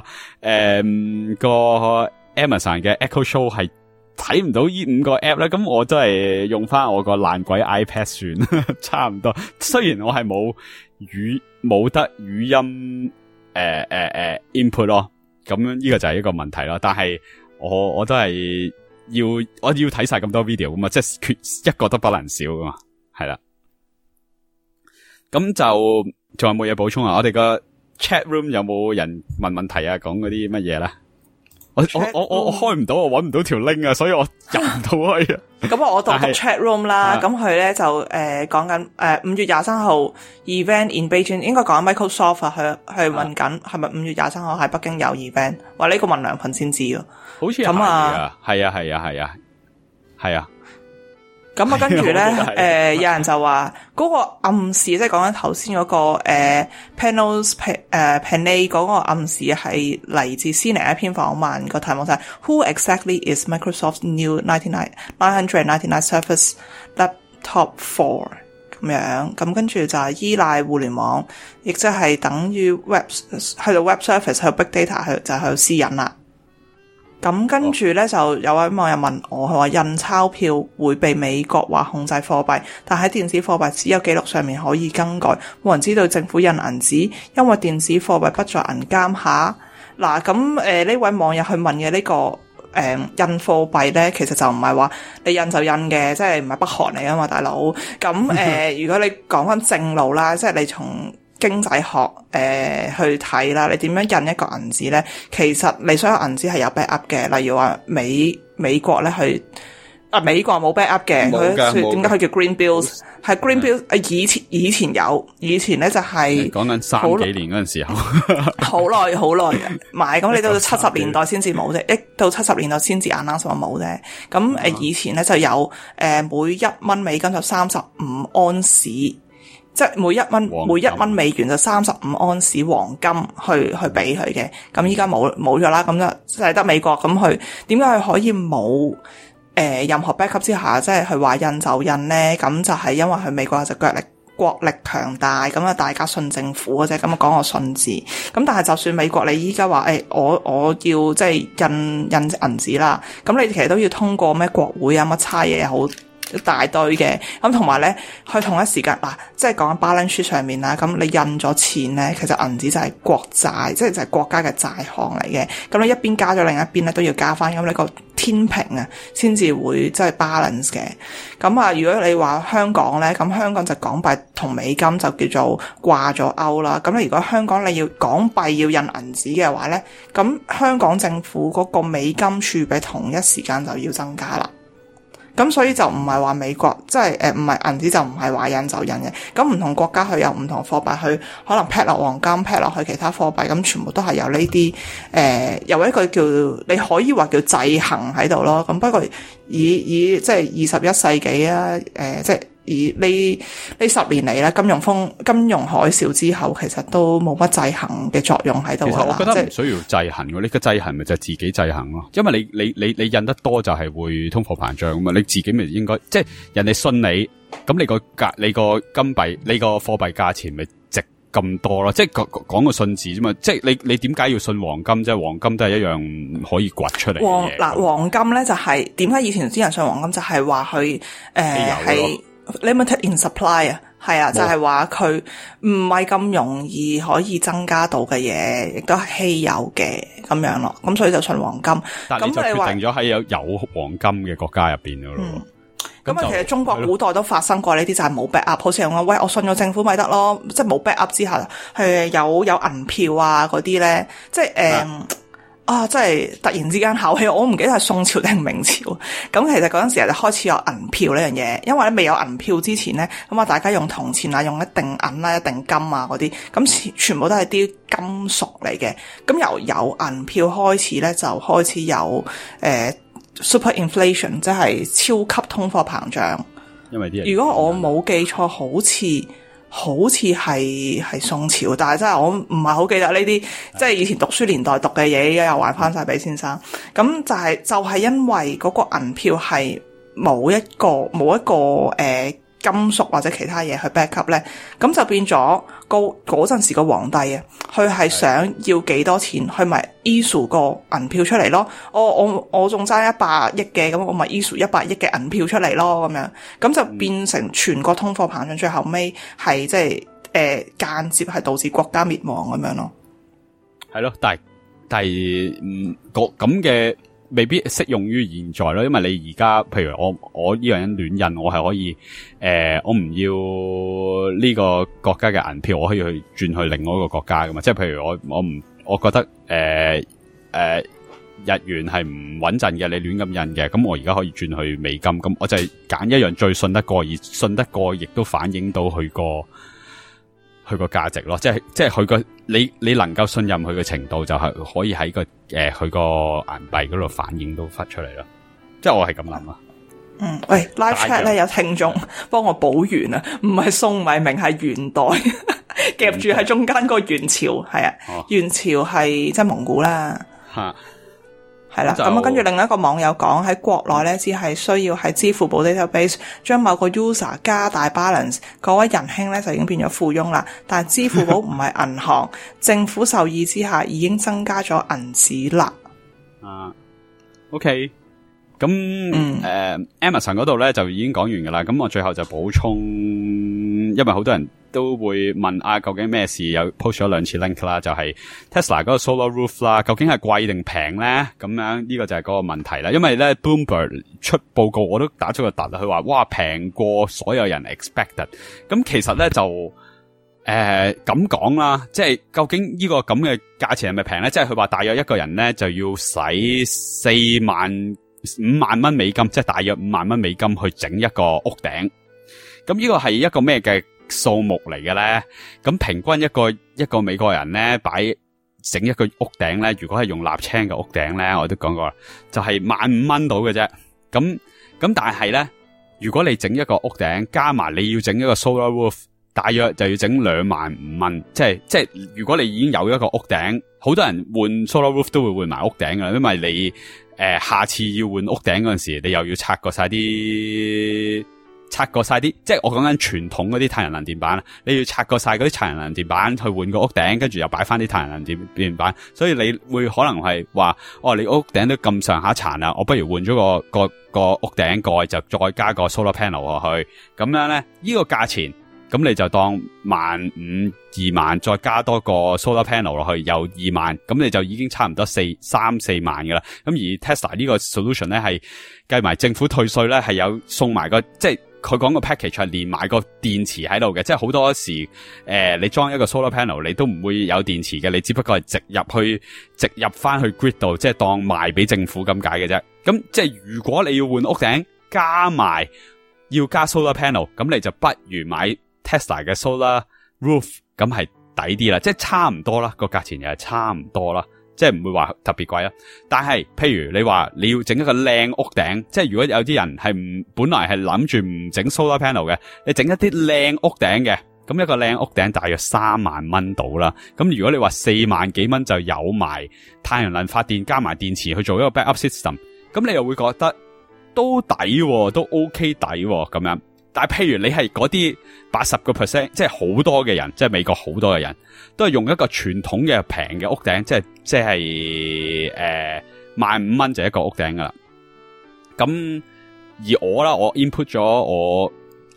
個 Amazon 嘅 Echo Show 係睇唔到呢5個 app 咧，咁我都係用翻我個爛鬼 iPad 算，差唔多。雖然我係冇得語音input 咯，咁樣呢個就係一個問題咯。但係我都係。我要睇晒咁多 video 噶嘛，即係缺一個都不能少噶嘛，係啦。咁就仲有冇嘢補充啊？我哋個 chat room 有冇人問問題啊？講嗰啲乜嘢咧？我開唔到，我搵唔到條 link 啊，所以我入唔到去啊。 咁我讀 chat room 啦，咁佢咧就講緊5月23號 event in Beijing， 應該講緊 Microsoft 去問緊係咪5月23號喺北京有 event， 話呢個問良群先知咯。好似係啊，係啊。咁跟住咧，有人就話嗰個暗示，即係講緊頭先嗰個Panos Panay 嗰個暗示係嚟自 CNN 一篇訪問，個題目就係 Who exactly is Microsoft's new 999 Surface Laptop for 咁樣？咁跟住就係依賴互聯網，亦即係等於 web 去到 web service 去到 big data 就去到私隱啦。咁跟住咧就有位網友問我，佢話印鈔票會被美國話控制貨幣，但喺電子貨幣只有記錄上面可以更改，冇人知道政府印銀紙，因為電子貨幣不在銀監下。嗱，咁呢位網友去問嘅呢個印貨幣咧，其實就唔係話你印就印嘅，即係唔係北韓嚟啊嘛，大佬。咁如果你講翻正路啦，即係你從經濟學去睇啦，你點樣印一個銀紙咧？其實你所有銀紙係有 back up 嘅，例如話美國咧去美國冇 back up 嘅，佢點解佢叫 green bills？ 係 green bills 以前有，以前咧就係講緊30幾年嗰陣時候， 好耐嘅買，咁你到70年代先至冇啫，一到70年代先至 announce 話冇啫。咁以前咧就有每1蚊美金就35安士。即係每一蚊美元就35安士黃金去俾佢嘅，咁依家冇咗啦，咁就係得美國咁佢點解佢可以冇任何 backup 之下，即係佢話印就印咧？咁就係因為佢美國有隻國力強大，咁啊大家信政府嘅啫，咁啊講個信字。咁但係就算美國你依家話我要即係印銀紙啦，咁你其實都要通過咩國會啊乜差嘢好一大堆嘅，咁同埋咧，佢同一時間嗱，即係講緊 balance sheet 上面啦，咁你印咗錢咧，其實銀紙就係國債，即係就係國家嘅債項嚟嘅。咁你一邊加咗，另一邊咧都要加翻，咁你個天平啊，先至會即係 balance 嘅。咁啊，如果你話香港咧，咁香港就港幣同美金就叫做掛咗鈎啦。咁你如果香港你要港幣要印銀紙嘅話咧，咁香港政府嗰個美金儲備同一時間就要增加啦。咁所以就唔係話美國即係唔係銀紙就唔係話印就印嘅，咁唔同國家佢有唔同貨幣去可能 peg 落黃金 peg 落去其他貨幣，咁全部都係有呢啲有一個叫你可以話叫制衡喺度咯。咁不過以即係21世紀啊即係以呢10年嚟咧，金融海嘯之後，其實都冇乜制衡嘅作用喺度。 其實我覺得唔需要制衡嘅，你個制衡咪就係自己制衡咯。因為你印得多就係會通貨膨脹啊嘛，你自己咪應該即係人哋信你，咁你個金幣你個貨幣價錢咪值咁多咯。即係講個信字啫嘛。即係你點解要信黃金啫？黃金都係一樣可以掘出嚟嘅嘢。嗱， 黃金咧就係點解以前啲人信黃金就係話佢係limited in supply 啊，係啊，就係話佢唔係咁容易可以增加到嘅嘢，亦都係稀有嘅咁樣咯。咁所以就信黃金。 但係你就決定咗喺有黃金嘅國家入邊噶咯。 咁其實中國古代都發生過呢啲，就係冇 back up，好似咁講，喂，我信咗政府咪得咯，即係冇 back up 之下，係有銀票啊嗰啲咧，即係即係突然之間考起，我唔記得係宋朝定明朝。咁其實嗰陣時就開始有銀票呢樣嘢，因為咧未有銀票之前咧，咁啊大家用銅錢啊，用一定銀啦、一定金啊嗰啲，咁全部都係啲金屬嚟嘅。咁由有銀票開始咧，就開始有super inflation， 即係超級通貨膨脹。 因為啲人， 如果我冇記錯，好似係宋朝，但係真係我唔係好記得呢啲，即係以前讀書年代讀嘅嘢，而家又還翻晒俾先生。咁就係因為嗰個銀票係冇一個金屬或者其他嘢去 back up 咧，咁就變咗嗰陣時個皇帝啊，佢係想要幾多錢，佢咪 issue 個銀票出嚟咯。我仲爭100億嘅，咁我咪 issue 100億嘅銀票出嚟咯，咁樣咁就變成全國通貨膨脹，最後尾係即係間接係導致國家滅亡咁樣咯。 係咯，但係咁嘅。未必適用於現在咯，因為你而家，譬如我呢樣人亂印，我係可以，我唔要呢個國家嘅銀票，我可以去轉去另外一個國家噶嘛。即係譬如我覺得日元係唔穩陣嘅，你亂咁印嘅，咁我而家可以轉去美金，咁我就係揀一樣最信得過，而信得過亦都反映到佢個價值咯，即係佢個你能夠信任佢嘅程度，就係可以喺佢個銀幣嗰度反映到出嚟咯。即係我係咁諗啊。 喂 ，live chat 咧有聽眾幫我補完啊，唔係宋咪明係元代夾住喺中間個元朝，係啊，元朝係即係蒙古啦。吓。係啦，咁啊，跟住另一個網友講喺國內咧，只係需要喺支付寶 database 將某個 user 加大 balance， 嗰位仁兄咧就已經變咗富翁啦。但係支付寶唔係銀行，政府授意之下已經增加咗銀紙啦。 OK， 咁Amazon 嗰度咧就已經講完噶啦。咁我最後就補充，因為好多人都會問究竟咩事？有 post 咗2次 link 啦，就係 Tesla 嗰個 solar roof 啦，究竟係貴定平咧？咁樣呢個就係嗰個問題啦。因為咧 Bloomberg 出報告，我都打咗個突啦，佢話哇平過所有人 expected。咁其實咧就咁講啦，即係究竟呢個咁嘅價錢係咪平咧？即係佢話大約一個人咧就要使5萬蚊美金，即係大約5萬蚊美金去整一個屋頂。咁呢個係一個咩嘅數目嚟嘅咧？咁平均一個美國人咧整一個屋頂咧，如果係用瀝青嘅屋頂咧，我都講過啦，就係15,000到嘅啫。咁但係咧，如果你整一個屋頂加埋你要整一個 solar roof，大約就要整25,000蚊。即係如果你已經有一個屋頂，好多人換 solar roof 都會換埋屋頂噶，因為你下次要換屋頂嗰陣時，你又要拆過晒啲，即係我講緊傳統嗰啲太陽能電板，你要拆過晒嗰啲太陽能電板去換個屋頂，跟住又擺翻啲太陽能電板，所以你會可能係話，你屋頂都咁上下殘啦，我不如換咗個屋頂蓋，就再加個 solar panel 落去，咁樣咧，呢個價錢，咁你就當15,000、20,000，再加多個 solar panel 落去，又2萬，咁你就已經差唔多3-4萬噶啦。咁而 Tesla 呢個 solution 咧係計埋政府退稅咧，係有送埋個即係。佢講個 package 係連埋個電池喺度嘅，即係好多時你裝一個 solar panel 你都唔會有電池嘅，你只不過係直入翻去 grid 度，即係當賣俾政府咁解嘅啫。咁即係如果你要換屋頂加埋要加 solar panel， 咁你就不如買 Tesla 嘅 solar roof， 咁係抵啲啦，即係差唔多啦，個價錢又係差唔多啦。即係唔會話特別貴啦，但係譬如你話你要整一個靚屋頂，即係如果有啲人係本來係諗住唔整 solar panel 嘅，你整一啲靚屋頂嘅，咁一個靚屋頂大約3萬蚊到啦。咁如果你話4萬幾蚊就有埋太陽能發電加埋電池去做一個 backup system， 咁你又會覺得都抵喎，都 OK 抵喎咁樣。但係譬如你係嗰啲80%，即係好多嘅人，即係美國好多嘅人都係用一個傳統嘅平嘅屋頂，即係15,000蚊就一個屋頂噶啦。咁而我 input 咗我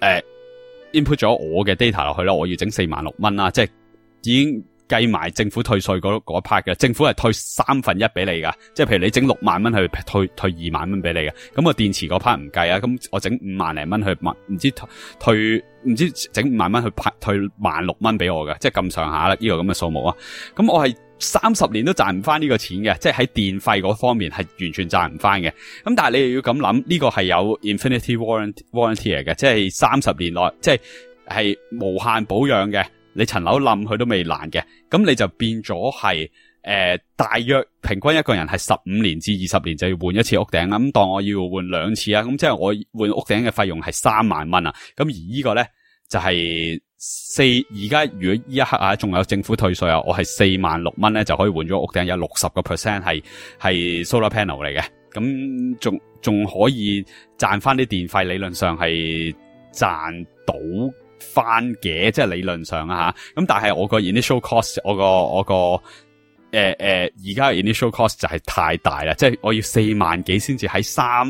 嘅 data 落去啦，我要整46,000蚊啦，即係已經計埋政府退稅嗰 part 嘅，政府係退1/3俾你噶，即係譬如你整6萬蚊去退2萬蚊俾你嘅，咁個電池嗰 part 唔計啊，咁我整5萬零蚊去唔知整5萬蚊去退16,000蚊俾我嘅，即係咁上下啦，呢個咁嘅數目啊，咁我係30年都賺唔翻呢個錢嘅，即係喺電費嗰方面係完全賺唔翻嘅。咁但係你又要咁諗，呢個係有 infinity warranty 嚟嘅，即係30年內，即係無限保養嘅。你層樓冧佢都未爛嘅，咁你就變咗係大約平均一個人係15年至20年就要換一次屋頂啦。咁當我要換2次啊，咁即係我換屋頂嘅費用係3萬蚊啊。咁而呢個咧就係而家如果呢一刻啊仲有政府退稅啊，我係46,000蚊咧就可以換咗屋頂，有60% 係 solar panel 嚟嘅，咁仲可以賺翻啲電費，理論上係賺到翻嘅，即係理論上啊吓，咁但係我個 initial cost， 我個而家 initial cost 就係太大啦，即係我要4萬幾先至喺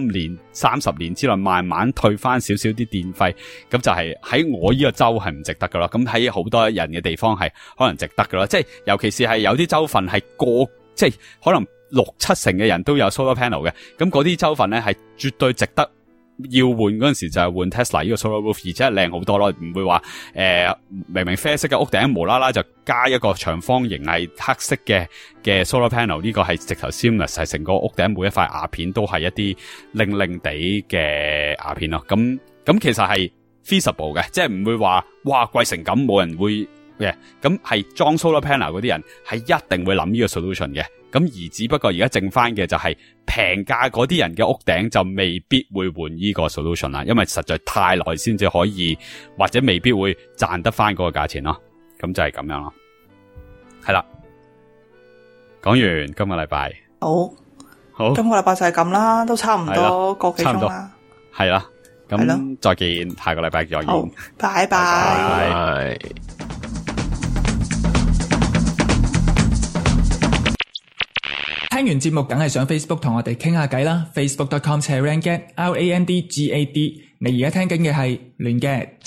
30年之內慢慢退翻少少啲電費，咁就係喺我呢個州係唔值得噶啦，咁喺好多人嘅地方係可能值得噶啦，即係尤其是係有啲州份係即係可能6-7成嘅人都有 solar panel 嘅，咁嗰啲州份咧係絕對值得。要換嗰陣時就係換 Tesla 呢個 solar roof， 而且係靚好多咯，唔會話明明啡色嘅屋頂無啦啦就加一個長方形係黑色嘅 solar panel， 呢個係直頭 seamless， 係成個屋頂每一塊瓦片都係一啲靚地嘅瓦片咯。咁其實係 feasible 嘅，即係唔會話哇貴成咁冇人會嘅，咁係裝 solar panel 嗰啲人係一定會諗呢個 solution 嘅。咁而只不過而家剩翻嘅就係平價嗰啲人嘅屋頂就未必會換呢個 solution 啦，因為實在太耐先至可以，或者未必會賺得翻嗰個價錢咯。咁就係咁樣咯。係啦，講完今個禮拜，好， 今個禮拜就係咁啦，都差唔多個幾鐘啦。 係啦，咁再見，下個禮拜再見， 拜拜。 聽完節目梗係上 Facebook 同我哋傾下偈啦，facebook.com/rangad，RANDGAD。你而家聽緊嘅係亂 gad。